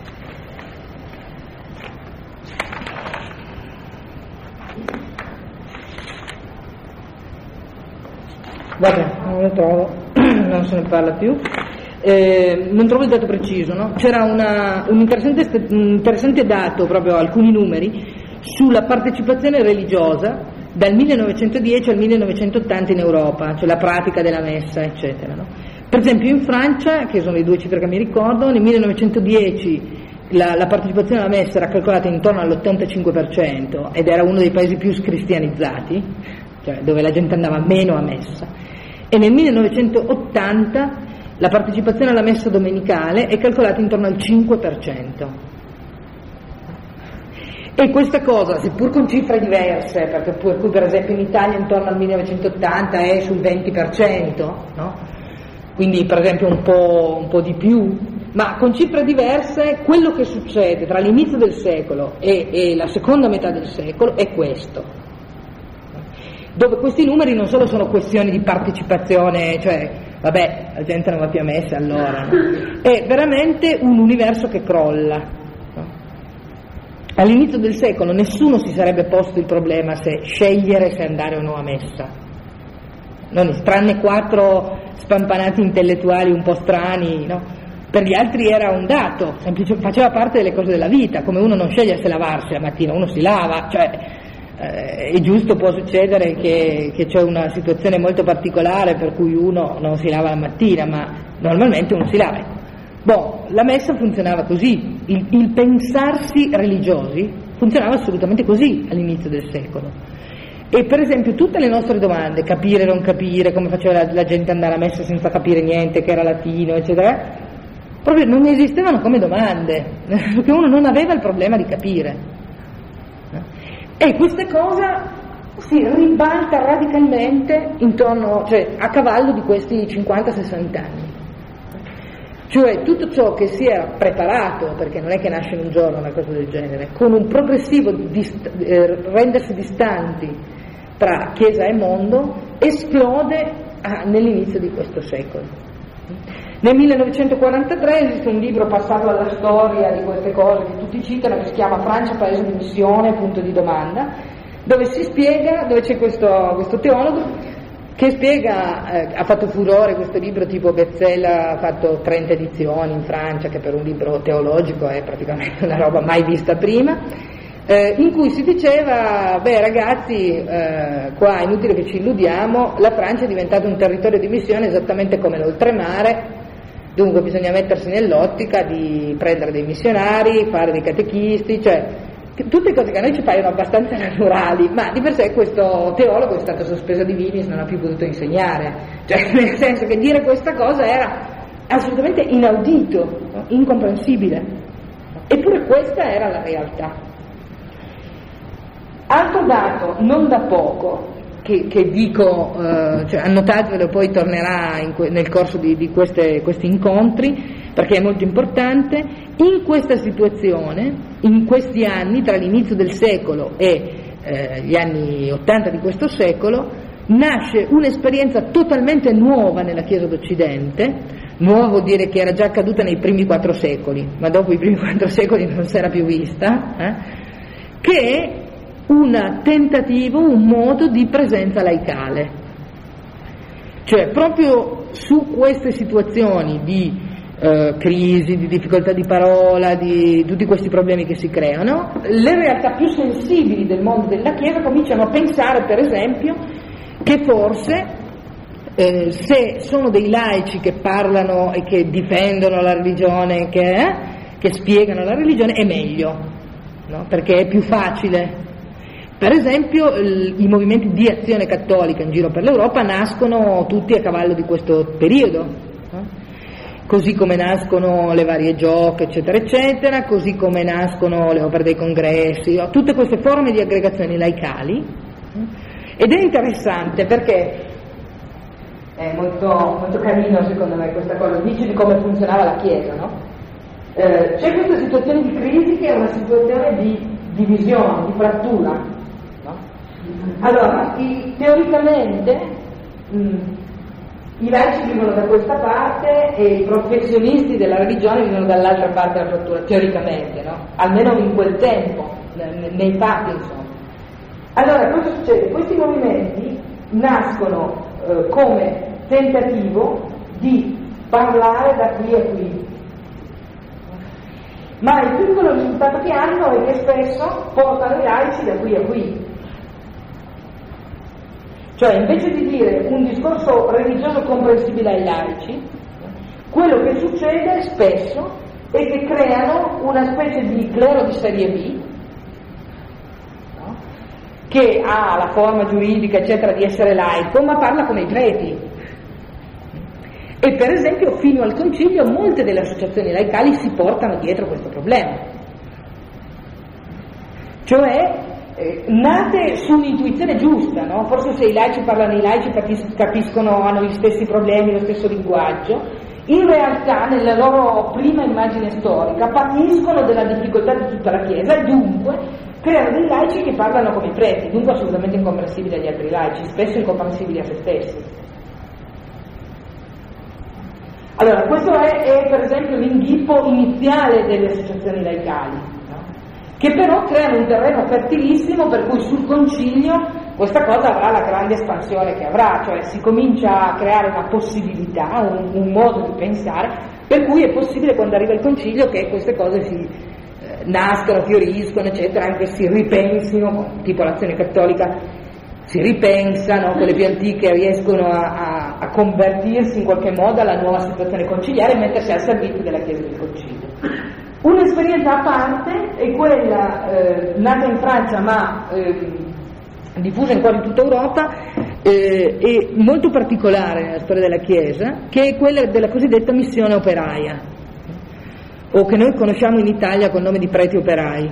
Vabbè, non lo trovo, non se ne parla più. Eh, non trovo il dato preciso, no? C'era una, un, interessante, un interessante dato, proprio alcuni numeri, sulla partecipazione religiosa dal millenovecentodieci al millenovecentottanta in Europa, cioè la pratica della messa, eccetera, no? Per esempio in Francia, che sono le due cifre che mi ricordo, nel millenovecentodieci la, la partecipazione alla messa era calcolata intorno all'ottantacinque per cento ed era uno dei paesi più scristianizzati, cioè dove la gente andava meno a messa, e nel millenovecentottanta la partecipazione alla messa domenicale è calcolata intorno al cinque per cento. E questa cosa, seppur con cifre diverse, perché per cui per esempio in Italia intorno al millenovecentottanta è sul venti per cento, no? Quindi per esempio un po', un po' di più, ma con cifre diverse, quello che succede tra l'inizio del secolo e, e la seconda metà del secolo è questo, dove questi numeri non solo sono questioni di partecipazione, cioè vabbè, la gente non va più a messa allora, no? È veramente un universo che crolla. All'inizio del secolo nessuno si sarebbe posto il problema se scegliere se andare o no a messa, non, tranne quattro spampanati intellettuali un po' strani, no? Per gli altri era un dato, semplice, faceva parte delle cose della vita, come uno non sceglie se lavarsi la mattina, uno si lava, cioè eh, è giusto, può succedere che, che c'è una situazione molto particolare per cui uno non si lava la mattina, ma normalmente uno si lava. Boh, la messa funzionava così, il, il pensarsi religiosi funzionava assolutamente così all'inizio del secolo. E per esempio tutte le nostre domande, capire, non capire, come faceva la, la gente andare a messa senza capire niente, che era latino, eccetera, proprio non esistevano come domande, perché uno non aveva il problema di capire. E questa cosa si ribalta radicalmente intorno, cioè a cavallo di questi cinquanta sessanta anni. Cioè tutto ciò che si era preparato, perché non è che nasce in un giorno una cosa del genere, con un progressivo dist- eh, rendersi distanti tra Chiesa e mondo, esplode ah, nell'inizio di questo secolo. Nel millenovecentoquarantatré esiste un libro passato alla storia di queste cose che tutti citano, che si chiama Francia, paese di missione, punto di domanda, dove si spiega, dove c'è questo, questo teologo che spiega, eh, ha fatto furore questo libro tipo bestseller, ha fatto trenta edizioni in Francia, che per un libro teologico è praticamente una roba mai vista prima, eh, in cui si diceva, beh ragazzi, eh, qua è inutile che ci illudiamo, la Francia è diventata un territorio di missione esattamente come l'oltremare, dunque bisogna mettersi nell'ottica di prendere dei missionari, fare dei catechisti, cioè tutte cose che a noi ci paiono abbastanza naturali, ma di per sé questo teologo è stato sospeso di divinis, non ha più potuto insegnare, cioè nel senso che dire questa cosa era assolutamente inaudito, no? Incomprensibile, eppure questa era la realtà. Altro dato, non da poco, che, che dico, eh, cioè annotatevelo, poi tornerà in que- nel corso di, di queste, questi incontri, perché è molto importante. In questa situazione, in questi anni, tra l'inizio del secolo e eh, gli anni ottanta di questo secolo, nasce un'esperienza totalmente nuova nella Chiesa d'Occidente. Nuovo vuol dire che era già accaduta nei primi quattro secoli, ma dopo i primi quattro secoli non si era più vista, eh? Che è un tentativo, un modo di presenza laicale. Cioè proprio su queste situazioni di Uh, crisi, di difficoltà di parola, di tutti questi problemi che si creano, le realtà più sensibili del mondo della Chiesa cominciano a pensare, per esempio, che forse eh, se sono dei laici che parlano e che difendono la religione, che, eh, che spiegano la religione, è meglio, no? Perché è più facile. Per esempio il, i movimenti di azione cattolica in giro per l'Europa nascono tutti a cavallo di questo periodo, no? Così come nascono le varie gioche, eccetera, eccetera, così come nascono le opere dei congressi, tutte queste forme di aggregazioni laicali. Ed è interessante perché è molto, molto carino secondo me questa cosa, dice di come funzionava la Chiesa, no? Eh, c'è questa situazione di crisi che è una situazione di divisione, di frattura, no? Allora, i, teoricamente mh, i laici vivono da questa parte e i professionisti della religione vivono dall'altra parte della frattura, teoricamente, no? Almeno in quel tempo, nei fatti insomma. Allora cosa succede? Questi movimenti nascono eh, come tentativo di parlare da qui a qui, ma il piccolo risultato che hanno è che spesso portano i laici da qui a qui. Cioè, invece di dire un discorso religioso comprensibile ai laici, quello che succede spesso è che creano una specie di clero di serie B, no? Che ha la forma giuridica, eccetera, di essere laico, ma parla come i preti. E per esempio, fino al concilio, molte delle associazioni laicali si portano dietro questo problema. Cioè, Eh, nate su un'intuizione giusta, no? Forse se i laici parlano i laici capis- capiscono, hanno gli stessi problemi, lo stesso linguaggio, in realtà nella loro prima immagine storica patiscono della difficoltà di tutta la Chiesa e dunque creano dei laici che parlano come i preti, dunque assolutamente incomprensibili agli altri laici, spesso incomprensibili a se stessi. Allora, questo è, è per esempio l'inghippo iniziale delle associazioni laicali, che però creano un terreno fertilissimo per cui sul concilio questa cosa avrà la grande espansione che avrà, cioè si comincia a creare una possibilità, un, un modo di pensare, per cui è possibile quando arriva il concilio che queste cose si eh, nascano, fioriscono, eccetera, anche si ripensino, tipo l'azione cattolica si ripensano, quelle più antiche riescono a, a, a convertirsi in qualche modo alla nuova situazione conciliare e mettersi al servizio della Chiesa del Concilio. Un'esperienza a parte è quella eh, nata in Francia ma eh, diffusa in quasi tutta Europa eh, e molto particolare nella storia della Chiesa, che è quella della cosiddetta missione operaia, o che noi conosciamo in Italia col nome di preti operai,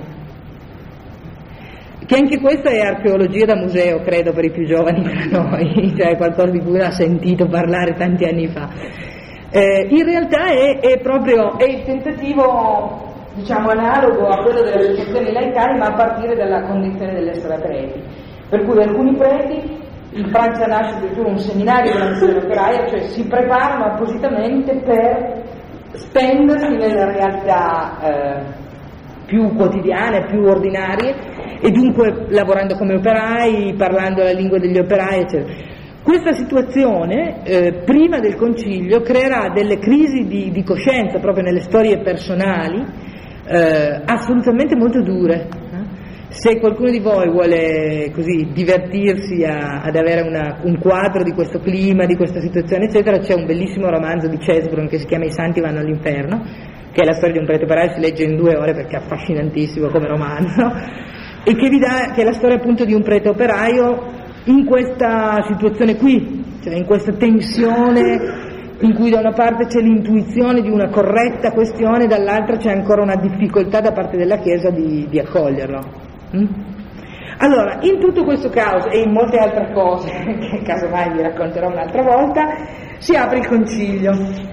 che anche questa è archeologia da museo, credo, per i più giovani tra noi, cioè qualcosa di cui uno ha sentito parlare tanti anni fa. Eh, in realtà è, è proprio è il tentativo, diciamo, analogo a quello delle associazioni laicali, ma a partire dalla condizione dell'essere preti. Per cui alcuni preti, in Francia nasce addirittura un seminario della missione operaia, cioè si preparano appositamente per spendersi nelle realtà eh, più quotidiane, più ordinarie, e dunque lavorando come operai, parlando la lingua degli operai, eccetera. Questa situazione, eh, prima del concilio, creerà delle crisi di, di coscienza proprio nelle storie personali, eh, assolutamente molto dure. Se qualcuno di voi vuole così divertirsi a, ad avere una, un quadro di questo clima, di questa situazione, eccetera, c'è un bellissimo romanzo di Cesbron che si chiama I santi vanno all'inferno, che è la storia di un prete operaio, si legge in due ore perché è affascinantissimo come romanzo, e che vi dà, che è la storia appunto di un prete operaio in questa situazione qui, cioè in questa tensione in cui da una parte c'è l'intuizione di una corretta questione, dall'altra c'è ancora una difficoltà da parte della Chiesa di, di accoglierlo. Mm? Allora, in tutto questo caos e in molte altre cose, che casomai vi racconterò un'altra volta, si apre il concilio.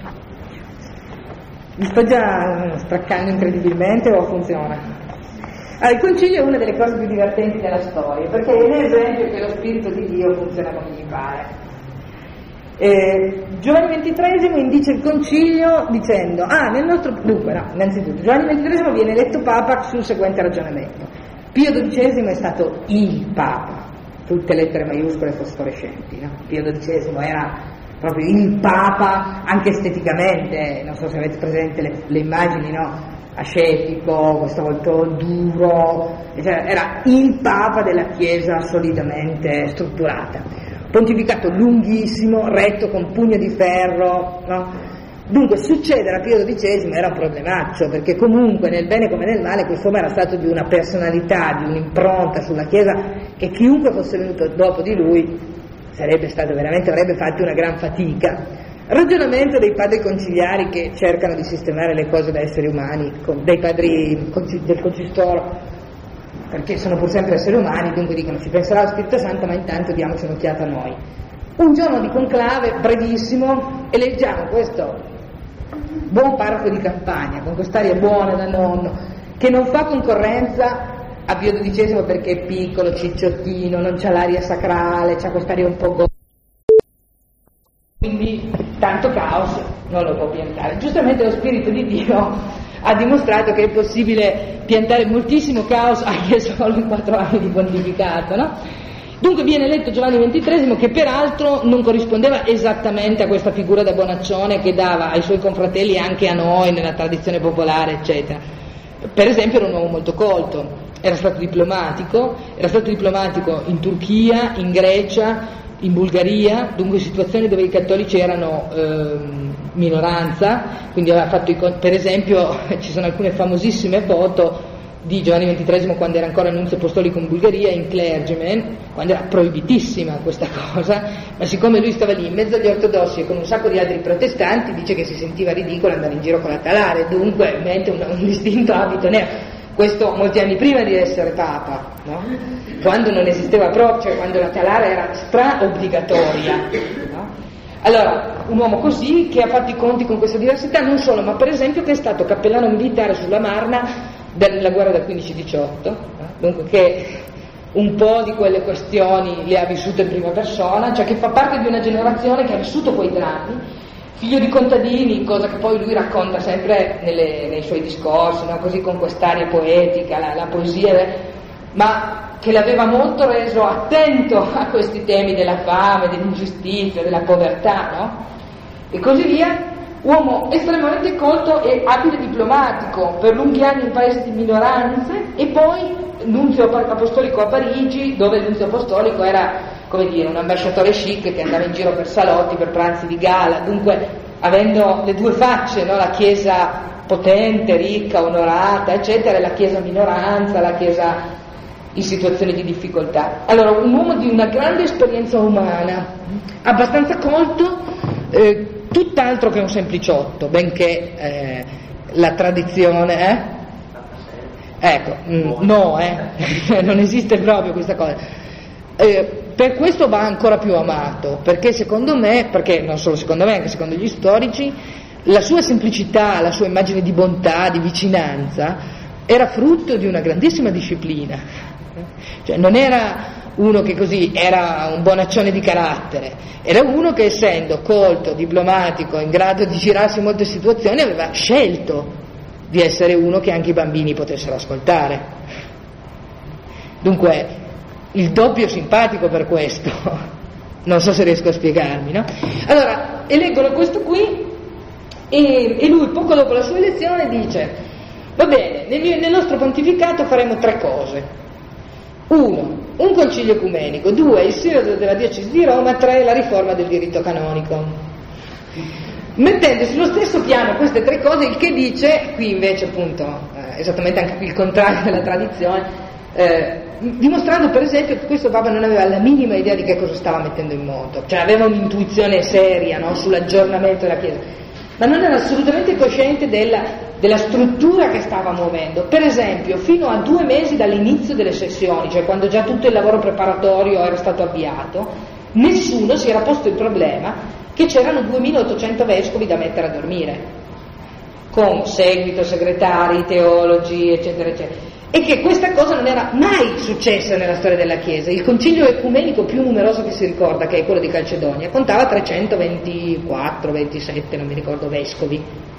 Mi sto già straccando incredibilmente o funziona? Allora, il concilio è una delle cose più divertenti della storia, perché è l'esempio che lo Spirito di Dio funziona come gli pare. Eh, Giovanni ventitresimo indice il concilio dicendo, ah, nel nostro, dunque, no, innanzitutto, Giovanni ventitresimo viene eletto Papa sul seguente ragionamento. Pio dodicesimo è stato il Papa, tutte lettere maiuscole fosforescenti, no? Pio dodicesimo era proprio il Papa, anche esteticamente, non so se avete presente le, le immagini, no? Ascetico, questo volto duro, eccetera. Era il Papa della Chiesa solidamente strutturata, pontificato lunghissimo, retto con pugno di ferro, no? Dunque succedere a Pio dodicesimo era un problemaccio, perché comunque nel bene come nel male quest'uomo era stato di una personalità, di un'impronta sulla Chiesa che chiunque fosse venuto dopo di lui sarebbe stato veramente, avrebbe fatto una gran fatica. Ragionamento dei padri conciliari che cercano di sistemare le cose da esseri umani, dei padri del concistoro, perché sono pur sempre esseri umani, dunque dicono ci penserà lo Spirito Santo, ma intanto diamoci un'occhiata a noi. Un giorno di conclave, brevissimo, eleggiamo questo buon parroco di campagna, con quest'aria buona da nonno, che non fa concorrenza a Pio dodicesimo perché è piccolo, cicciottino, non c'ha l'aria sacrale, c'ha quest'aria un po' go- quindi tanto caos non lo può piantare. Giustamente lo Spirito di Dio ha dimostrato che è possibile piantare moltissimo caos anche solo in quattro anni di pontificato, no? Dunque viene eletto Giovanni ventitresimo, che peraltro non corrispondeva esattamente a questa figura da bonaccione che dava ai suoi confratelli e anche a noi nella tradizione popolare, eccetera. Per esempio era un uomo molto colto, era stato diplomatico, era stato diplomatico in Turchia, in Grecia, in Bulgaria, dunque situazioni dove i cattolici erano eh, minoranza, quindi aveva fatto i, per esempio ci sono alcune famosissime foto di Giovanni ventitresimo quando era ancora nunzio apostolico in Bulgaria, in clergyman, quando era proibitissima questa cosa, ma siccome lui stava lì in mezzo agli ortodossi e con un sacco di altri protestanti, dice che si sentiva ridicolo andare in giro con la talare, dunque mette un, un distinto abito nero. Questo molti anni prima di essere Papa, no? Quando non esisteva proprio, cioè quando la talare era stra-obbligatoria, no? Allora, un uomo così che ha fatto i conti con questa diversità, non solo, ma per esempio che è stato cappellano militare sulla Marna della guerra del quindici diciotto, no? Dunque che un po' di quelle questioni le ha vissute in prima persona, cioè che fa parte di una generazione che ha vissuto quei drammi, figlio di contadini, cosa che poi lui racconta sempre nelle, nei suoi discorsi, no? Così con quest'aria poetica, la, la poesia, ma che l'aveva molto reso attento a questi temi della fame, dell'ingiustizia, della povertà, no? E così via. Uomo estremamente colto e abile diplomatico, per lunghi anni in paesi di minoranze, e poi nunzio apostolico a Parigi, dove il nunzio apostolico era, come dire, un ambasciatore chic che andava in giro per salotti, per pranzi di gala, dunque avendo le due facce, no? La Chiesa potente, ricca, onorata, eccetera, e la Chiesa minoranza, la Chiesa in situazioni di difficoltà. Allora, un uomo di una grande esperienza umana, abbastanza colto, eh, tutt'altro che un sempliciotto, benché eh, la tradizione, eh? Ecco, mh, no, eh? Non esiste proprio questa cosa. Eh, per questo va ancora più amato, perché secondo me, perché non solo secondo me, anche secondo gli storici, la sua semplicità, la sua immagine di bontà, di vicinanza, era frutto di una grandissima disciplina. Cioè non era uno che così era un bonaccione di carattere, era uno che essendo colto, diplomatico, in grado di girarsi in molte situazioni, aveva scelto di essere uno che anche i bambini potessero ascoltare. Dunque il doppio simpatico per questo, Non so se riesco a spiegarmi, no? Allora, eleggono questo qui e, e lui poco dopo la sua elezione dice: va bene, nel, mio, nel nostro pontificato faremo tre cose. Uno, un concilio ecumenico. Due, il sinodo della diocesi di Roma. Tre, la riforma del diritto canonico. Mettendo sullo stesso piano queste tre cose, il che dice, qui invece appunto, eh, esattamente anche qui il contrario della tradizione, eh, dimostrando per esempio che questo Papa non aveva la minima idea di che cosa stava mettendo in moto, cioè aveva un'intuizione seria, no, sull'aggiornamento della Chiesa, ma non era assolutamente cosciente della, della struttura che stava muovendo. Per esempio, fino a due mesi dall'inizio delle sessioni, cioè quando già tutto il lavoro preparatorio era stato avviato, nessuno si era posto il problema che c'erano duemilaottocento vescovi da mettere a dormire, con seguito, segretari, teologi, eccetera, eccetera. E che questa cosa non era mai successa nella storia della Chiesa. Il concilio ecumenico più numeroso che si ricorda, che è quello di Calcedonia, contava trecentoventiquattro ventisette, non mi ricordo, vescovi,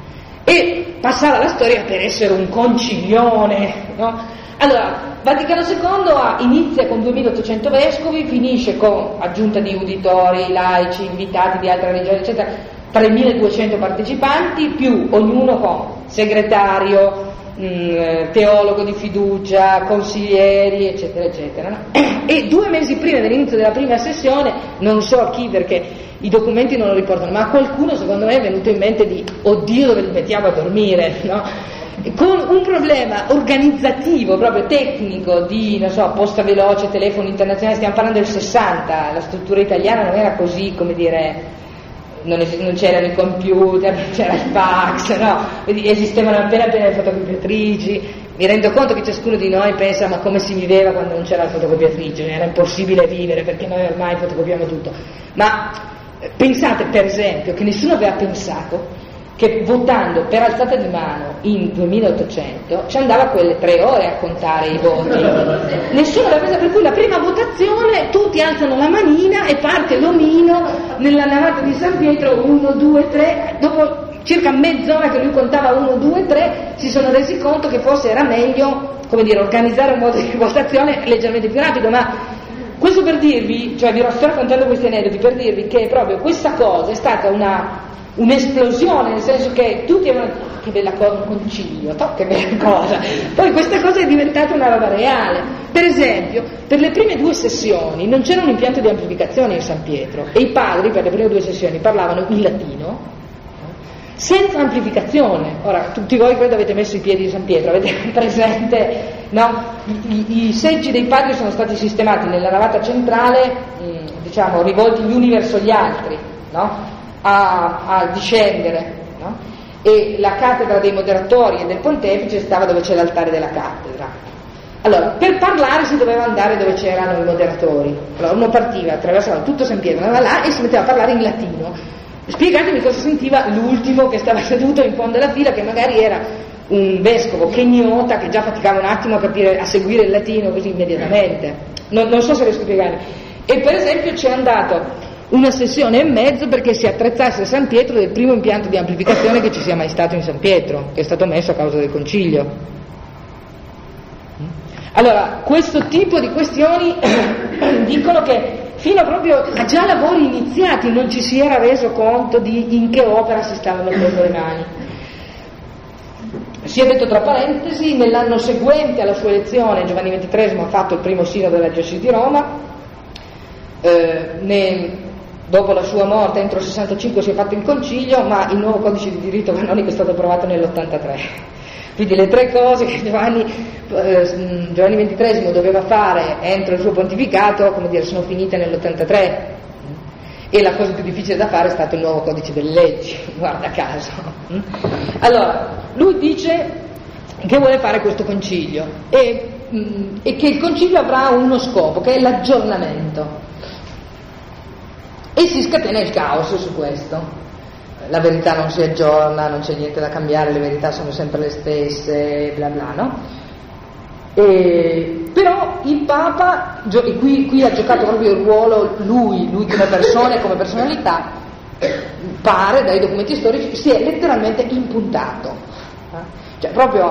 e passava la storia per essere un concilione, no? Allora, Vaticano secondo ha, inizia con duemilaottocento vescovi, finisce con aggiunta di uditori, laici, invitati di altre regioni, eccetera, tremiladuecento partecipanti, più ognuno con segretario, mh, teologo di fiducia, consiglieri, eccetera, eccetera, no? E due mesi prima dell'inizio della prima sessione, non so a chi perché i documenti non lo riportano, ma a qualcuno secondo me è venuto in mente di oddio dove li mettiamo a dormire, no? Con un problema organizzativo, proprio tecnico, di, non so, posta veloce, telefono internazionale, stiamo parlando del sessanta, la struttura italiana non era così, come dire, non, es- non c'erano i computer, non c'era il fax, no? Esistevano appena appena le fotocopiatrici. Mi rendo conto che ciascuno di noi pensa: ma come si viveva quando non c'era la fotocopiatrice? Era impossibile vivere perché noi ormai fotocopiamo tutto. Ma pensate per esempio che nessuno aveva pensato che votando per alzata di mano in duemilaottocento ci andava quelle tre ore a contare i voti. Nessuno l'ha presa, per cui la prima votazione tutti alzano la manina e parte l'omino nella navata di San Pietro, uno, due, tre, dopo circa mezz'ora che lui contava uno, due, tre, si sono resi conto che forse era meglio, come dire, organizzare un modo di votazione leggermente più rapido, ma questo per dirvi, cioè vi sto raccontando questi aneddoti per dirvi che proprio questa cosa è stata una un'esplosione, nel senso che tutti avevano detto: oh, che bella cosa, un concilio, oh, che bella cosa. Poi questa cosa è diventata una roba reale. Per esempio, per le prime due sessioni non c'era un impianto di amplificazione in San Pietro e i padri per le prime due sessioni parlavano in latino senza amplificazione. Ora, tutti voi credo avete messo i piedi di San Pietro, avete presente, no? I, i, i seggi dei padri sono stati sistemati nella navata centrale, mh, diciamo, rivolti gli uni verso gli altri, no? A, a discendere, no? E la cattedra dei moderatori e del pontefice stava dove c'è l'altare della cattedra. Allora, per parlare si doveva andare dove c'erano i moderatori. Allora uno partiva, attraversava tutto San Pietro, andava là e si metteva a parlare in latino. Spiegatemi cosa sentiva l'ultimo che stava seduto in fondo alla fila, che magari era un vescovo kenyota che già faticava un attimo a capire, a seguire il latino così immediatamente. Non, non so se riesco a spiegare. E per esempio c'è andato una sessione e mezzo perché si attrezzasse San Pietro del primo impianto di amplificazione che ci sia mai stato in San Pietro, che è stato messo a causa del concilio. Allora, questo tipo di questioni dicono che fino proprio a già lavori iniziati non ci si era reso conto di in che opera si stavano mettendo le mani. Si è detto tra parentesi, nell'anno seguente alla sua elezione Giovanni ventitreesimo ha fatto il primo sinodo della diocesi di Roma. Eh, ne, dopo la sua morte entro il sessantacinque si è fatto il concilio, ma il nuovo codice di diritto canonico è stato approvato nell'ottantatré. Quindi le tre cose che Giovanni, eh, Giovanni ventitreesimo doveva fare entro il suo pontificato, come dire, sono finite nell'ottantatré, e la cosa più difficile da fare è stato il nuovo codice delle leggi, guarda caso. Allora, lui dice che vuole fare questo concilio e, mh, e che il concilio avrà uno scopo, che è l'aggiornamento. E si scatena il caos su questo. La verità non si aggiorna, non c'è niente da cambiare, le verità sono sempre le stesse, bla bla, no? E, però il Papa, qui, qui ha giocato proprio il ruolo, lui, lui come persona e come personalità, pare dai documenti storici, si è letteralmente impuntato. Cioè proprio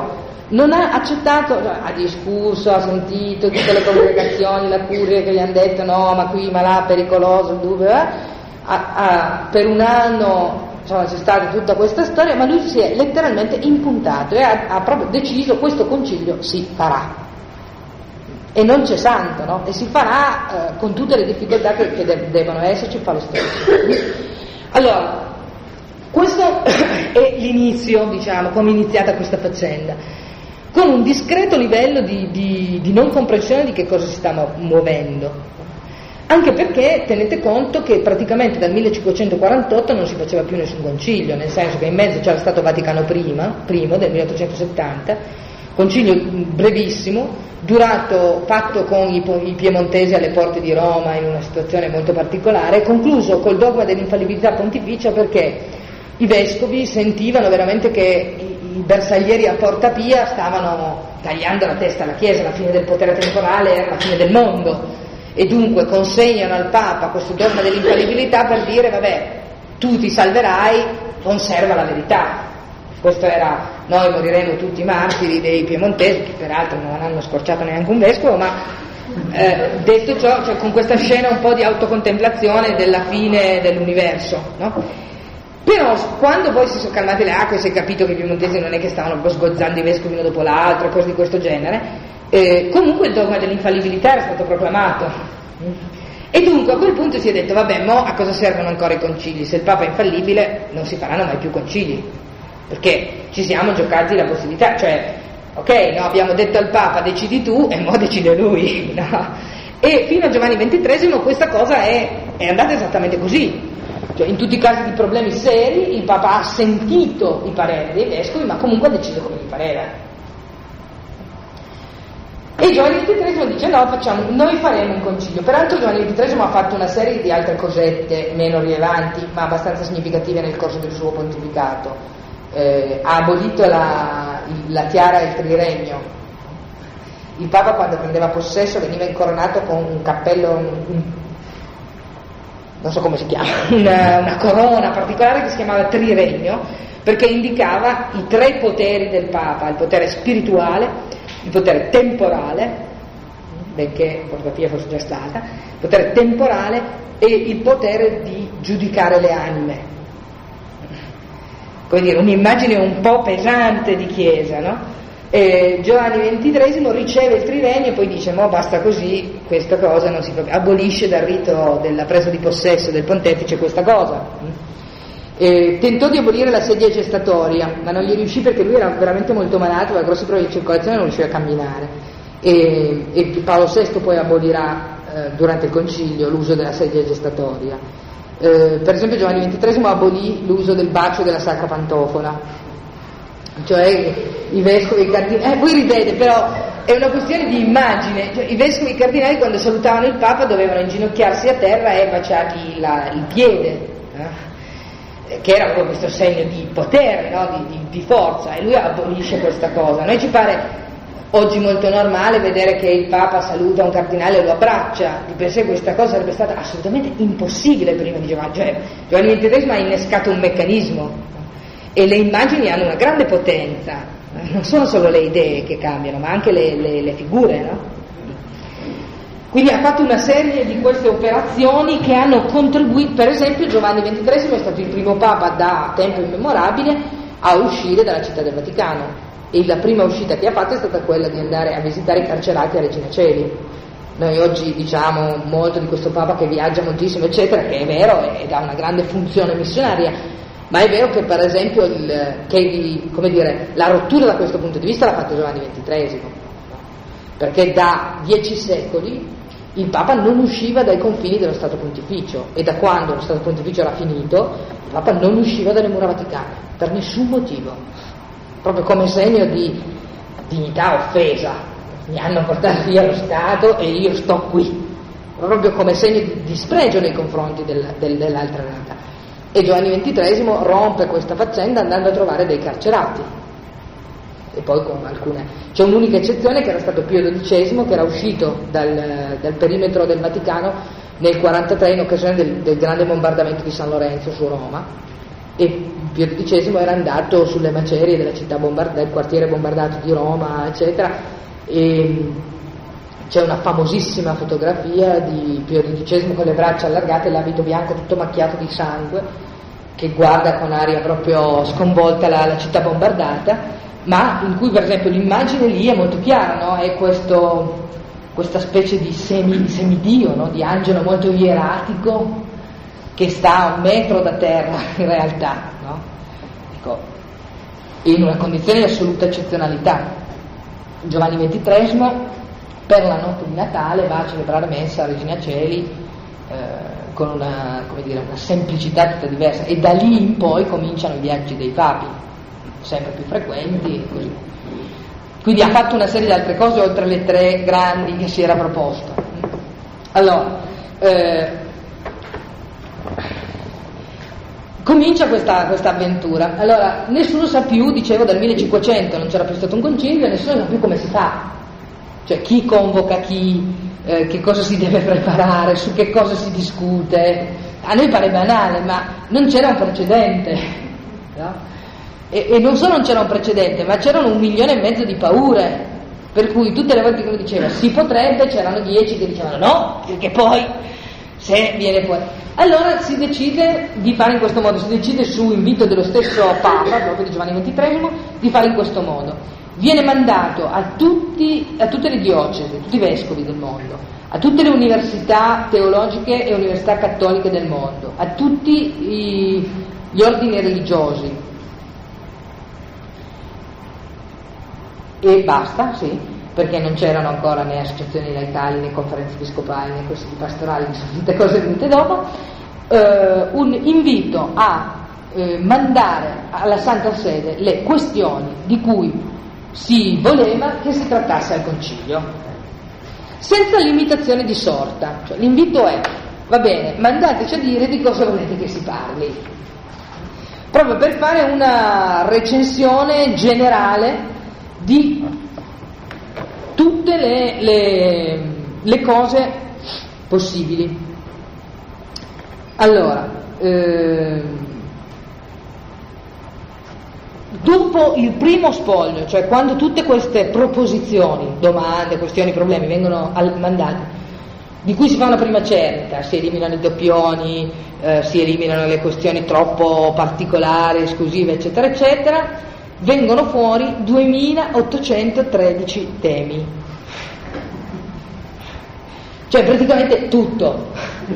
non ha accettato, ha discusso, ha sentito tutte le congregazioni, la curia che gli hanno detto no, ma qui ma là pericoloso, dove, eh? ha, ha, per un anno insomma, c'è stata tutta questa storia, ma lui si è letteralmente impuntato e ha, ha proprio deciso questo concilio si farà. E non c'è santo, no? E si farà eh, con tutte le difficoltà che, che de- devono esserci, fa lo stesso. Allora, questo è l'inizio, diciamo, come è iniziata questa faccenda, con un discreto livello di, di, di non comprensione di che cosa si sta muovendo. Anche perché tenete conto che praticamente dal millecinquecentoquarantotto non si faceva più nessun concilio, nel senso che in mezzo c'era stato Vaticano primo, primo del milleottocentosettanta, concilio brevissimo, durato, fatto con i, i piemontesi alle porte di Roma in una situazione molto particolare, concluso col dogma dell'infallibilità pontificia, perché i vescovi sentivano veramente che i, i bersaglieri a Porta Pia stavano tagliando la testa alla Chiesa, la fine del potere temporale era la fine del mondo, e dunque consegnano al Papa questo dogma dell'infallibilità per dire vabbè, tu ti salverai, conserva la verità. Questo era, noi moriremo tutti martiri dei piemontesi, che peraltro non hanno scorciato neanche un vescovo, ma eh, detto ciò, cioè, con questa scena un po' di autocontemplazione della fine dell'universo, no? Però quando poi si sono calmate le acque, si è capito che i piemontesi non è che stavano un po' sgozzando i vescovi uno dopo l'altro, cose di questo genere, eh, comunque il dogma dell'infallibilità era stato proclamato. E dunque a quel punto si è detto, vabbè, mo a cosa servono ancora i concili? Se il Papa è infallibile non si faranno mai più concili. Perché ci siamo giocati la possibilità, cioè, ok, no, abbiamo detto al Papa decidi tu e mo decide lui, no? E fino a Giovanni ventitresimo questa cosa è, è andata esattamente così, cioè in tutti i casi di problemi seri il Papa ha sentito i pareri dei vescovi, ma comunque ha deciso come gli pareva. E Giovanni ventitresimo dice no, facciamo, noi faremo un concilio. Peraltro Giovanni ventitresimo ha fatto una serie di altre cosette meno rilevanti, ma abbastanza significative nel corso del suo pontificato. Eh, ha abolito la, la tiara e il triregno. Il Papa quando prendeva possesso veniva incoronato con un cappello, un, un, non so come si chiama, una, una corona particolare che si chiamava triregno, perché indicava i tre poteri del Papa: il potere spirituale, il potere temporale, benché Porta Pia fosse già stata, il potere temporale e il potere di giudicare le anime. Come dire, un'immagine un po' pesante di Chiesa, no? E Giovanni ventitresimo riceve il triregno e poi dice mo basta così, questa cosa non si fa, abolisce dal rito della presa di possesso del pontefice questa cosa. E tentò di abolire la sedia gestatoria, ma non gli riuscì perché lui era veramente molto malato, aveva grossi problemi di circolazione e non riusciva a camminare. E, e Paolo sesto poi abolirà eh, durante il concilio l'uso della sedia gestatoria. Eh, per esempio Giovanni ventitresimo abolì l'uso del bacio della sacra pantofola, cioè i vescovi e i cardinali, eh, voi ridete, però è una questione di immagine, cioè, i vescovi e i cardinali quando salutavano il Papa dovevano inginocchiarsi a terra e baciargli la, il piede, eh? che era proprio questo segno di potere, no? di, di, di forza, e lui abolisce questa cosa. A noi ci pare oggi molto normale vedere che il Papa saluta un cardinale e lo abbraccia, di per sé questa cosa sarebbe stata assolutamente impossibile prima di Giovanni, cioè Giovanni ventitresimo ha innescato un meccanismo e le immagini hanno una grande potenza, non sono solo le idee che cambiano ma anche le, le, le figure, no? Quindi ha fatto una serie di queste operazioni che hanno contribuito. Per esempio Giovanni ventitresimo è stato il primo Papa da tempo immemorabile a uscire dalla città del Vaticano. E la prima uscita che ha fatto è stata quella di andare a visitare i carcerati a Regina Coeli. Noi oggi diciamo molto di questo Papa che viaggia moltissimo eccetera, che è vero ed ha una grande funzione missionaria, ma è vero che per esempio il, che il, come dire, la rottura da questo punto di vista l'ha fatta Giovanni ventitresimo, perché da dieci secoli il Papa non usciva dai confini dello Stato Pontificio, e da quando lo Stato Pontificio era finito il Papa non usciva dalle mura vaticane per nessun motivo, proprio come segno di dignità offesa. Mi hanno portato via lo Stato e io sto qui, proprio come segno di dispregio nei confronti del, del, dell'altra realtà. E Giovanni ventitresimo rompe questa faccenda andando a trovare dei carcerati, e poi con alcune, c'è un'unica eccezione che era stato Pio dodicesimo, che era uscito dal, dal perimetro del Vaticano nel quarantatré in occasione del, del grande bombardamento di San Lorenzo su Roma, e Pio dodicesimo era andato sulle macerie della città bombardata, del quartiere bombardato di Roma, eccetera, e c'è una famosissima fotografia di Pio dodicesimo con le braccia allargate e l'abito bianco tutto macchiato di sangue, che guarda con aria proprio sconvolta la, la città bombardata, ma in cui per esempio l'immagine lì è molto chiara, no? È questo, questa specie di semi, semidio, no? Di angelo molto ieratico che sta a un metro da terra in realtà, no? Ecco, in una condizione di assoluta eccezionalità. Giovanni ventitresimo per la notte di Natale va a celebrare messa a Regina Coeli eh, con una, come dire, una semplicità tutta diversa, e da lì in poi cominciano i viaggi dei papi, sempre più frequenti e così. Quindi ha fatto una serie di altre cose oltre le tre grandi che si era proposto. Allora, eh, comincia questa, questa avventura. Allora, nessuno sa più, dicevo, dal millecinquecento non c'era più stato un concilio, nessuno sa più come si fa, cioè chi convoca chi, eh, che cosa si deve preparare, su che cosa si discute. A noi pare banale, ma non c'era un precedente, no? E, e non solo non c'era un precedente, ma c'erano un milione e mezzo di paure, per cui tutte le volte che uno diceva si potrebbe, c'erano dieci che dicevano no, perché poi se viene fuori. Allora si decide di fare in questo modo, si decide su invito dello stesso Papa, proprio di Giovanni ventitresimo, di fare in questo modo. Viene mandato a, tutti, a tutte le diocesi, a tutti i vescovi del mondo, a tutte le università teologiche e università cattoliche del mondo, a tutti i, gli ordini religiosi, e basta, sì, perché non c'erano ancora né associazioni laicali né conferenze episcopali né consigli pastorali, sono tutte cose venute dopo, eh, un invito a eh, mandare alla Santa Sede le questioni di cui si voleva che si trattasse al Concilio, senza limitazione di sorta. Cioè, l'invito è: va bene, mandateci a dire di cosa volete che si parli, proprio per fare una recensione generale di tutte le, le, le cose possibili. Allora, eh, dopo il primo spoglio, cioè quando tutte queste proposizioni, domande, questioni, problemi vengono al, mandate, di cui si fa una prima cerca, si eliminano i doppioni, eh, si eliminano le questioni troppo particolari, esclusive, eccetera, eccetera, vengono fuori duemilaottocentotredici temi, cioè praticamente tutto,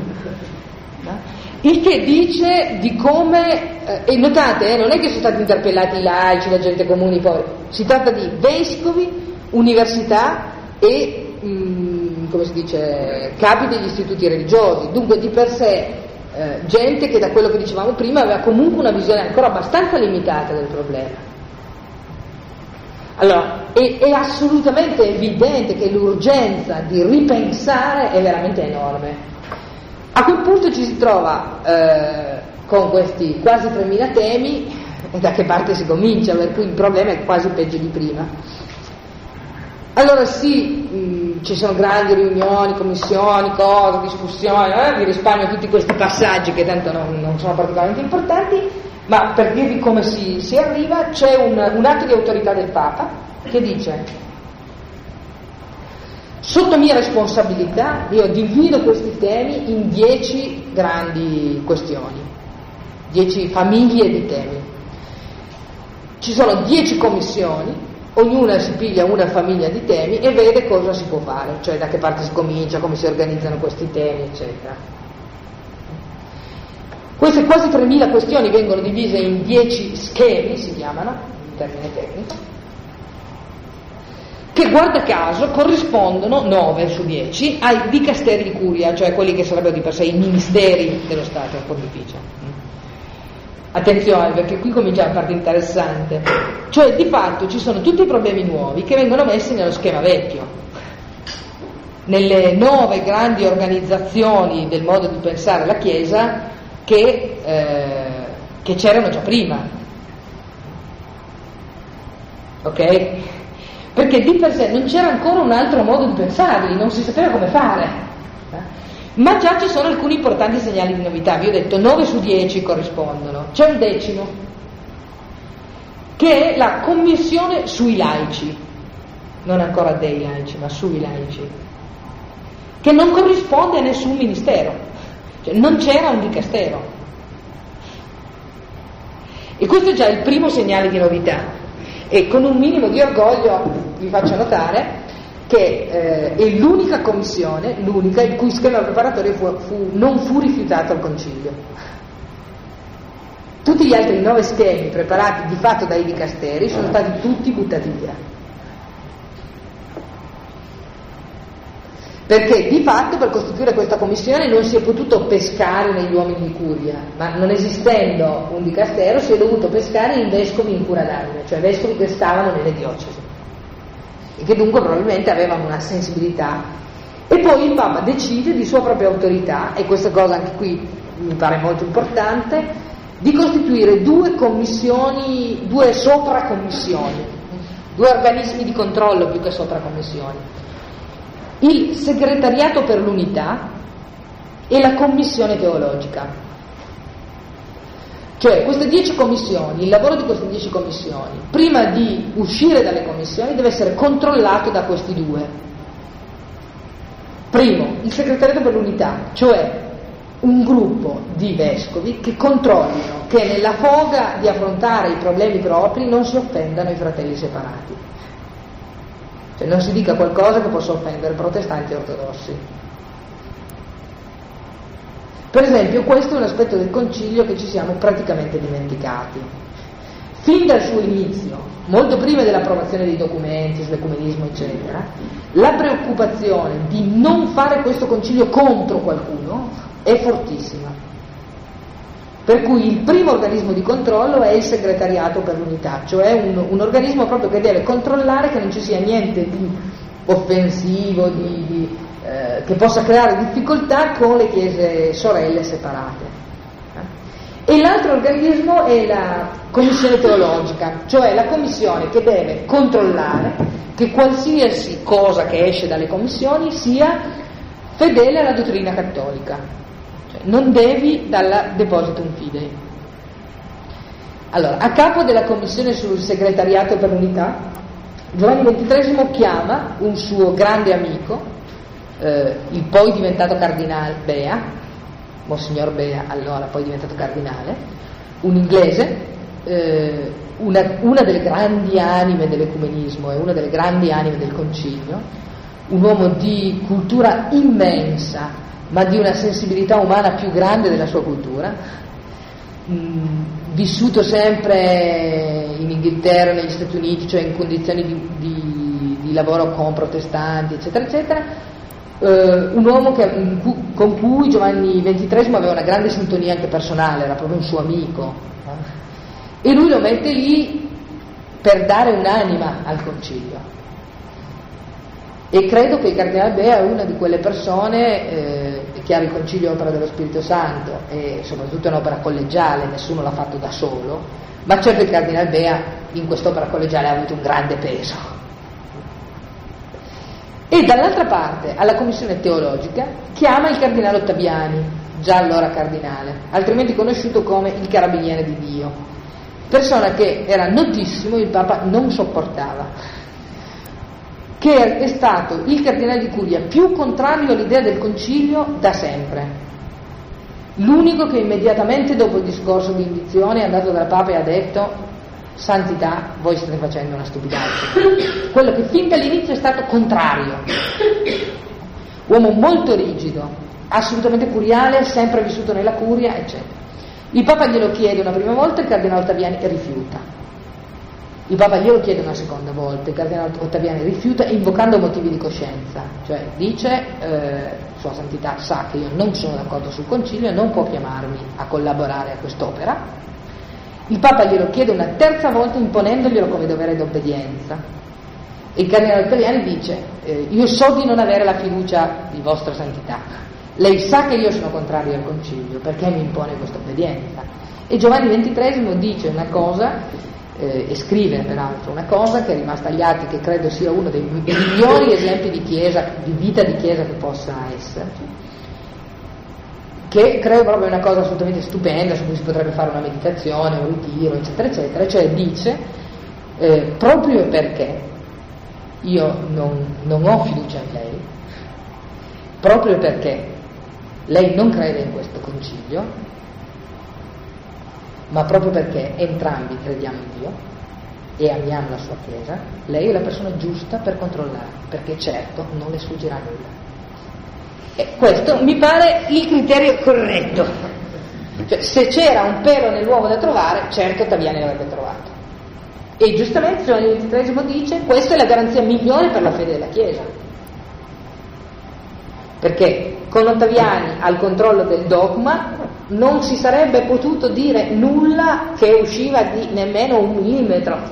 il che dice di come, eh, e notate, eh, non è che sono stati interpellati i laici, la gente comune, i poveri, si tratta di vescovi, università e, mh, come si dice, capi degli istituti religiosi, dunque di per sé eh, gente che, da quello che dicevamo prima, aveva comunque una visione ancora abbastanza limitata del problema. Allora, è, è assolutamente evidente che l'urgenza di ripensare è veramente enorme. A quel punto ci si trova eh, con questi quasi tremila temi, e da che parte si comincia, per cui il problema è quasi peggio di prima. Allora sì, mh, ci sono grandi riunioni, commissioni, cose, discussioni, eh? Vi risparmio tutti questi passaggi che tanto non, non sono particolarmente importanti, ma per dirvi come si, si arriva, c'è un, un atto di autorità del Papa che dice: sotto mia responsabilità io divido questi temi in dieci grandi questioni, dieci famiglie di temi. Ci sono dieci commissioni, ognuna si piglia una famiglia di temi e vede cosa si può fare, cioè da che parte si comincia, come si organizzano questi temi, eccetera. Queste quasi tremila questioni vengono divise in dieci schemi, si chiamano, in termine tecnico, che guarda caso corrispondono, nove su dieci, ai dicasteri di curia, cioè quelli che sarebbero di per sé i ministeri dello Stato Pontificio. Attenzione, perché qui comincia la parte interessante, cioè di fatto ci sono tutti i problemi nuovi che vengono messi nello schema vecchio, nelle nuove grandi organizzazioni del modo di pensare la Chiesa che, eh, che c'erano già prima, ok? Perché di per sé non c'era ancora un altro modo di pensarli, non si sapeva come fare, eh? Ma già ci sono alcuni importanti segnali di novità. Vi ho detto nove su dieci corrispondono, c'è un decimo, che è la commissione sui laici, non ancora dei laici, ma sui laici, che non corrisponde a nessun ministero, cioè non c'era un dicastero. E questo è già il primo segnale di novità, e con un minimo di orgoglio vi faccio notare che eh, è l'unica commissione, l'unica il cui schema preparatorio fu, fu, non fu rifiutato al concilio. Tutti gli altri nove schemi preparati di fatto dai dicasteri sono stati tutti buttati via, perché di fatto per costituire questa commissione non si è potuto pescare negli uomini di curia, ma non esistendo un dicastero si è dovuto pescare in vescovi in cura d'anime, cioè vescovi che stavano nelle diocesi e che dunque probabilmente avevano una sensibilità. E poi il Papa decide di sua propria autorità, e questa cosa anche qui mi pare molto importante, di costituire due commissioni, due sopracommissioni, due organismi di controllo più che sopracommissioni: il segretariato per l'unità e la commissione teologica. Cioè queste dieci commissioni, il lavoro di queste dieci commissioni, prima di uscire dalle commissioni deve essere controllato da questi due. Primo, il segretariato per l'unità, cioè un gruppo di vescovi che controllino che nella foga di affrontare i problemi propri non si offendano i fratelli separati, cioè non si dica qualcosa che possa offendere protestanti e ortodossi. Per esempio, questo è un aspetto del concilio che ci siamo praticamente dimenticati. Fin dal suo inizio, molto prima dell'approvazione dei documenti sull'ecumenismo eccetera, la preoccupazione di non fare questo concilio contro qualcuno è fortissima, per cui il primo organismo di controllo è il segretariato per l'unità, cioè un, un organismo proprio che deve controllare che non ci sia niente di offensivo, di, di, eh, che possa creare difficoltà con le chiese sorelle separate. E l'altro organismo è la commissione teologica, cioè la commissione che deve controllare che qualsiasi cosa che esce dalle commissioni sia fedele alla dottrina cattolica. Non devi dalla depositum fidei. Allora, a capo della commissione sul segretariato per l'unità, Giovanni ventitreesimo chiama un suo grande amico, eh, il poi diventato cardinale Bea, Monsignor Bea, allora poi diventato cardinale, un inglese, eh, una, una delle grandi anime dell'ecumenismo e una delle grandi anime del concilio, un uomo di cultura immensa, ma di una sensibilità umana più grande della sua cultura, mh, vissuto sempre in Inghilterra, negli Stati Uniti, cioè in condizioni di, di, di lavoro con protestanti, eccetera, eccetera, eh, un uomo che, cu, con cui Giovanni ventitreesimo aveva una grande sintonia anche personale, era proprio un suo amico, eh? E lui lo mette lì per dare un'anima al concilio. E credo che il cardinale Bea è una di quelle persone, eh, è chiaro il concilio è opera dello Spirito Santo e soprattutto è un'opera collegiale, nessuno l'ha fatto da solo, ma certo il cardinale Bea in quest'opera collegiale ha avuto un grande peso. E dall'altra parte alla commissione teologica chiama il cardinale Ottaviani, già allora cardinale, altrimenti conosciuto come il carabiniere di Dio, persona che era notissimo, il Papa non sopportava, che è stato il cardinale di Curia più contrario all'idea del concilio da sempre, l'unico che immediatamente dopo il discorso di indizione è andato dal Papa e ha detto: santità, voi state facendo una stupidaggine. Quello che fin dall'inizio è stato contrario, uomo molto rigido, assolutamente curiale, sempre vissuto nella curia, eccetera. Il Papa glielo chiede una prima volta, il cardinale Ottaviani rifiuta. Il Papa glielo chiede una seconda volta, il cardinale Ottaviani rifiuta, invocando motivi di coscienza, cioè dice, eh, Sua Santità sa che io non sono d'accordo sul concilio, non può chiamarmi a collaborare a quest'opera. Il Papa glielo chiede una terza volta, imponendoglielo come dovere d'obbedienza. E il cardinale Ottaviani dice, eh, io so di non avere la fiducia di Vostra Santità, lei sa che io sono contrario al concilio, perché mi impone questa obbedienza? E Giovanni ventitreesimo dice una cosa, Eh, e scrive peraltro una cosa che è rimasta agli atti, che credo sia uno dei migliori esempi di chiesa, di vita di chiesa che possa esserci, che credo proprio una cosa assolutamente stupenda su cui si potrebbe fare una meditazione, un ritiro, eccetera eccetera. Cioè dice: eh, proprio perché io non, non ho fiducia in lei, proprio perché lei non crede in questo concilio, ma proprio perché entrambi crediamo in Dio e amiamo la sua Chiesa, lei è la persona giusta per controllare, perché certo non le sfuggirà nulla. E questo mi pare il criterio corretto. Cioè, se c'era un pelo nell'uovo da trovare, certo Ottaviani l'avrebbe trovato. E giustamente Giovanni ventitreesimo dice: questa è la garanzia migliore per la fede della Chiesa, perché con Ottaviani al controllo del dogma non si sarebbe potuto dire nulla che usciva di nemmeno un millimetro.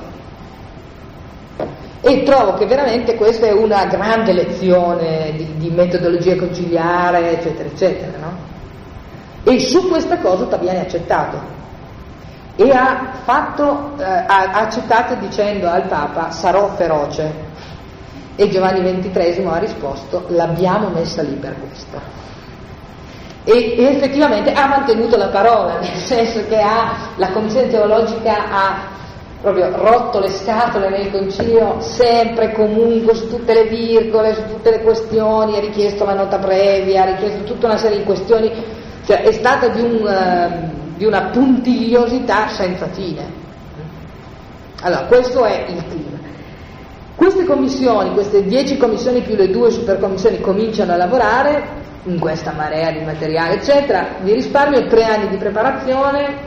E trovo che veramente questa è una grande lezione di, di metodologia conciliare, eccetera eccetera, no? E su questa cosa Ottaviani ha accettato e ha fatto eh, ha accettato dicendo al Papa: sarò feroce. E Giovanni ventitreesimo ha risposto: l'abbiamo messa lì per questo. E, e effettivamente ha mantenuto la parola, nel senso che ha, la commissione teologica ha proprio rotto le scatole nel concilio, sempre, comunque, su tutte le virgole, su tutte le questioni, ha richiesto la nota previa, ha richiesto tutta una serie di questioni, cioè è stata di, un, uh, di una puntigliosità senza fine. Allora, questo è il clima. Queste commissioni, queste dieci commissioni più le due supercommissioni cominciano a lavorare in questa marea di materiale, eccetera. Vi risparmio tre anni di preparazione,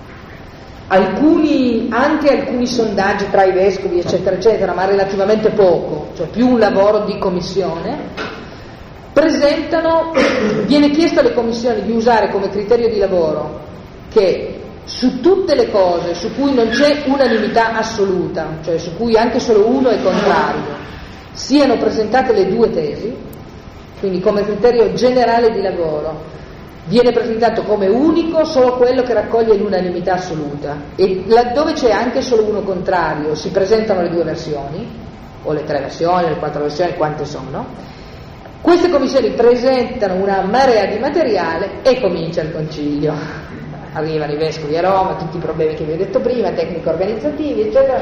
alcuni, anche alcuni sondaggi tra i vescovi, eccetera, eccetera, ma relativamente poco, cioè più un lavoro di commissione. Presentano, viene chiesto alle commissioni di usare come criterio di lavoro che su tutte le cose su cui non c'è unanimità assoluta, cioè su cui anche solo uno è contrario, siano presentate le due tesi, quindi come criterio generale di lavoro viene presentato come unico solo quello che raccoglie l'unanimità assoluta, e laddove c'è anche solo uno contrario si presentano le due versioni, o le tre versioni, o le quattro versioni, quante sono. Queste commissioni presentano una marea di materiale e comincia il concilio. Arrivano i vescovi a Roma, tutti i problemi che vi ho detto prima, tecnici organizzativi, eccetera.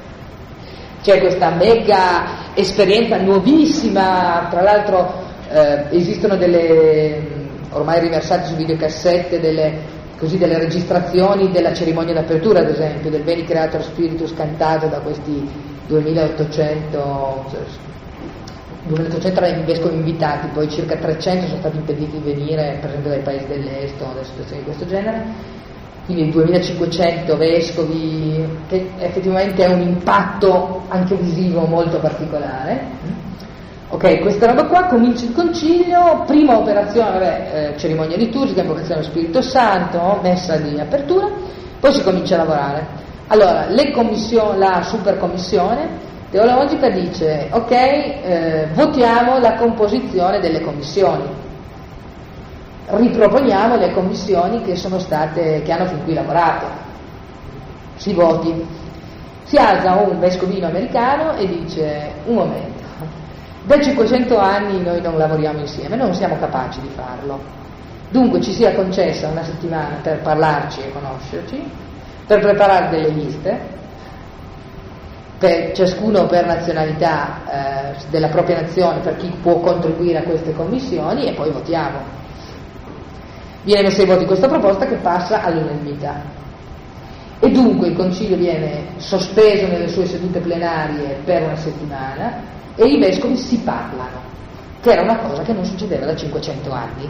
C'è questa mega esperienza nuovissima, tra l'altro eh, esistono delle ormai riversate su videocassette delle, così, delle registrazioni della cerimonia d'apertura, ad esempio, del Veni Creator Spiritus cantato da questi duemilaottocento duemilaottocento erano i vescovi invitati, poi circa trecento sono stati impediti di venire, per esempio dai paesi dell'est o da situazioni di questo genere, quindi duemilacinquecento vescovi, che effettivamente è un impatto anche visivo molto particolare. Ok, questa roba qua, comincia il concilio, prima operazione, vabbè, eh, cerimonia liturgica, invocazione dello Spirito Santo, messa di apertura, poi si comincia a lavorare. Allora, le commissioni, la supercommissione teologica dice: ok, eh, votiamo la composizione delle commissioni, riproponiamo le commissioni che sono state, che hanno fin qui lavorato, si voti. Si alza un vescovino americano e dice: un momento, da cinquecento anni noi non lavoriamo insieme, non siamo capaci di farlo, dunque ci sia concessa una settimana per parlarci e conoscerci, per preparare delle liste, per ciascuno per nazionalità eh, della propria nazione, per chi può contribuire a queste commissioni, e poi votiamo. Viene messa ai voti questa proposta, che passa all'unanimità, e dunque il concilio viene sospeso nelle sue sedute plenarie per una settimana e i vescovi si parlano, che era una cosa che non succedeva da cinquecento anni,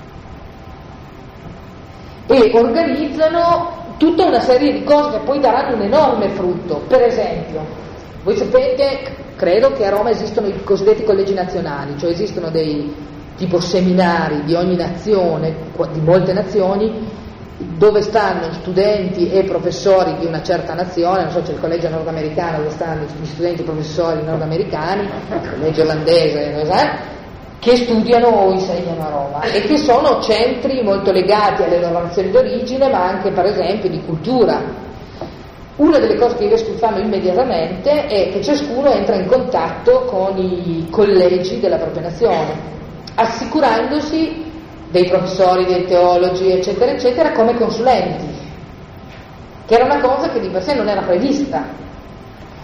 e organizzano tutta una serie di cose che poi daranno un enorme frutto. Per esempio, voi sapete, credo che a Roma esistono i cosiddetti collegi nazionali, cioè esistono dei tipo seminari di ogni nazione, di molte nazioni, dove stanno studenti e professori di una certa nazione. Non so, c'è il collegio nordamericano dove stanno gli studenti e professori nordamericani, il collegio olandese, non so, che studiano o insegnano a Roma, e che sono centri molto legati alle loro nazioni d'origine, ma anche per esempio di cultura. Una delle cose che i vescovi fanno immediatamente è che ciascuno entra in contatto con i collegi della propria nazione, assicurandosi dei professori, dei teologi, eccetera, eccetera, come consulenti, che era una cosa che di per sé non era prevista.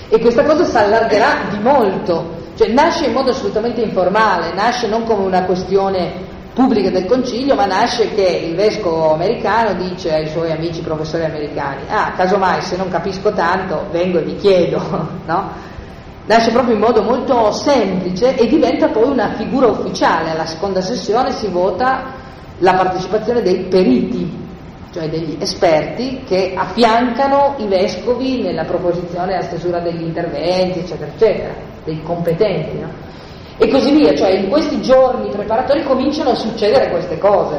E questa cosa si allargherà di molto, cioè nasce in modo assolutamente informale, nasce non come una questione pubblica del concilio, ma nasce che il vescovo americano dice ai suoi amici professori americani: ah, casomai se non capisco tanto vengo e vi chiedo, no? Nasce proprio in modo molto semplice e diventa poi una figura ufficiale. Alla seconda sessione si vota la partecipazione dei periti, cioè degli esperti che affiancano i vescovi nella proposizione e la stesura degli interventi, eccetera, eccetera, dei competenti, no? E così via, cioè in questi giorni preparatori cominciano a succedere queste cose.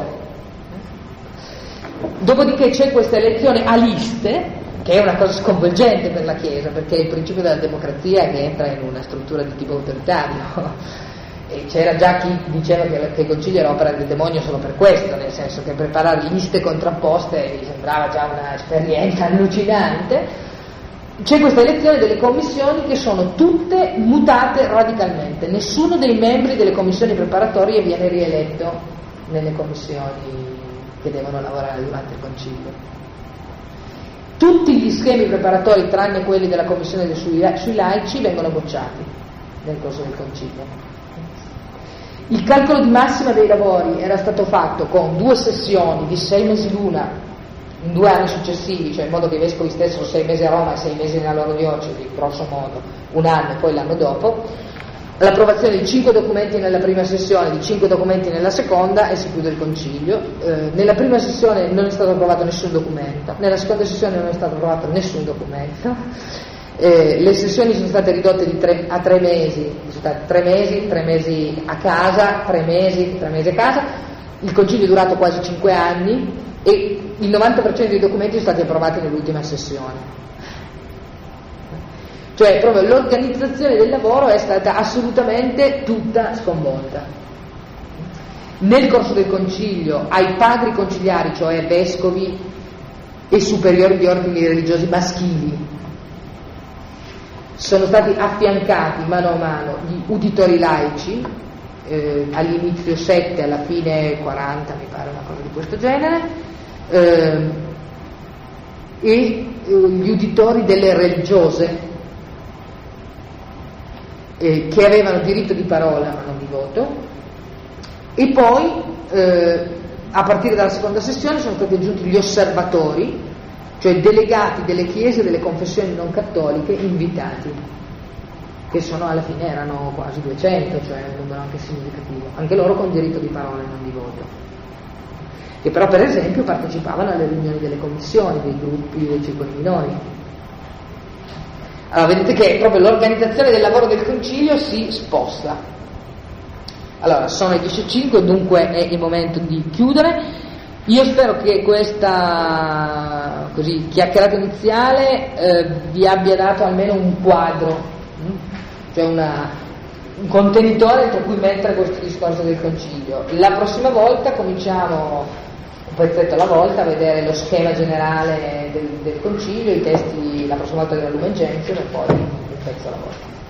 Dopodiché c'è questa elezione a liste, che è una cosa sconvolgente per la Chiesa, perché è il principio della democrazia che entra in una struttura di tipo autoritario. E c'era già chi diceva che, che il concilio era opera del demonio solo per questo, nel senso che preparare liste contrapposte gli sembrava già un'esperienza allucinante. C'è questa elezione delle commissioni che sono tutte mutate radicalmente, nessuno dei membri delle commissioni preparatorie viene rieletto nelle commissioni che devono lavorare durante il concilio. Tutti gli schemi preparatori, tranne quelli della commissione sui, sui laici, vengono bocciati nel corso del concilio. Il calcolo di massima dei lavori era stato fatto con due sessioni di sei mesi l'una in due anni successivi, cioè in modo che i vescovi stessero sei mesi a Roma e sei mesi nella loro diocesi, grosso modo, un anno e poi l'anno dopo, l'approvazione di cinque documenti nella prima sessione, di cinque documenti nella seconda e si chiude il concilio. Eh, nella prima sessione non è stato approvato nessun documento, nella seconda sessione non è stato approvato nessun documento. Eh, le sessioni sono state ridotte di tre, a tre mesi, sono state tre mesi, tre mesi a casa, tre mesi, tre mesi a casa. Il concilio è durato quasi cinque anni e il novanta per cento dei documenti sono stati approvati nell'ultima sessione. Cioè proprio l'organizzazione del lavoro è stata assolutamente tutta sconvolta. Nel corso del concilio ai padri conciliari, cioè vescovi e superiori di ordini religiosi maschili, sono stati affiancati mano a mano gli uditori laici, eh, all'inizio sette, alla fine quaranta, mi pare, una cosa di questo genere, eh, e eh, gli uditori delle religiose, eh, che avevano diritto di parola ma non di voto. E poi eh, a partire dalla seconda sessione sono stati aggiunti gli osservatori, cioè delegati delle chiese e delle confessioni non cattoliche invitati, che sono alla fine erano quasi duecento, cioè un numero anche significativo, anche loro con diritto di parola e non di voto, che però per esempio partecipavano alle riunioni delle commissioni, dei gruppi, dei circoli minori. Allora vedete che proprio l'organizzazione del lavoro del concilio si sposta. Allora sono le dieci e cinque, dunque è il momento di chiudere. Io spero che questa così chiacchierata iniziale eh, vi abbia dato almeno un quadro, mh? cioè una, un contenitore tra cui mettere questo discorso del concilio. La prossima volta cominciamo un pezzetto alla volta a vedere lo schema generale del, del concilio, i testi la prossima volta della Lumen Gentium e poi un pezzo alla volta.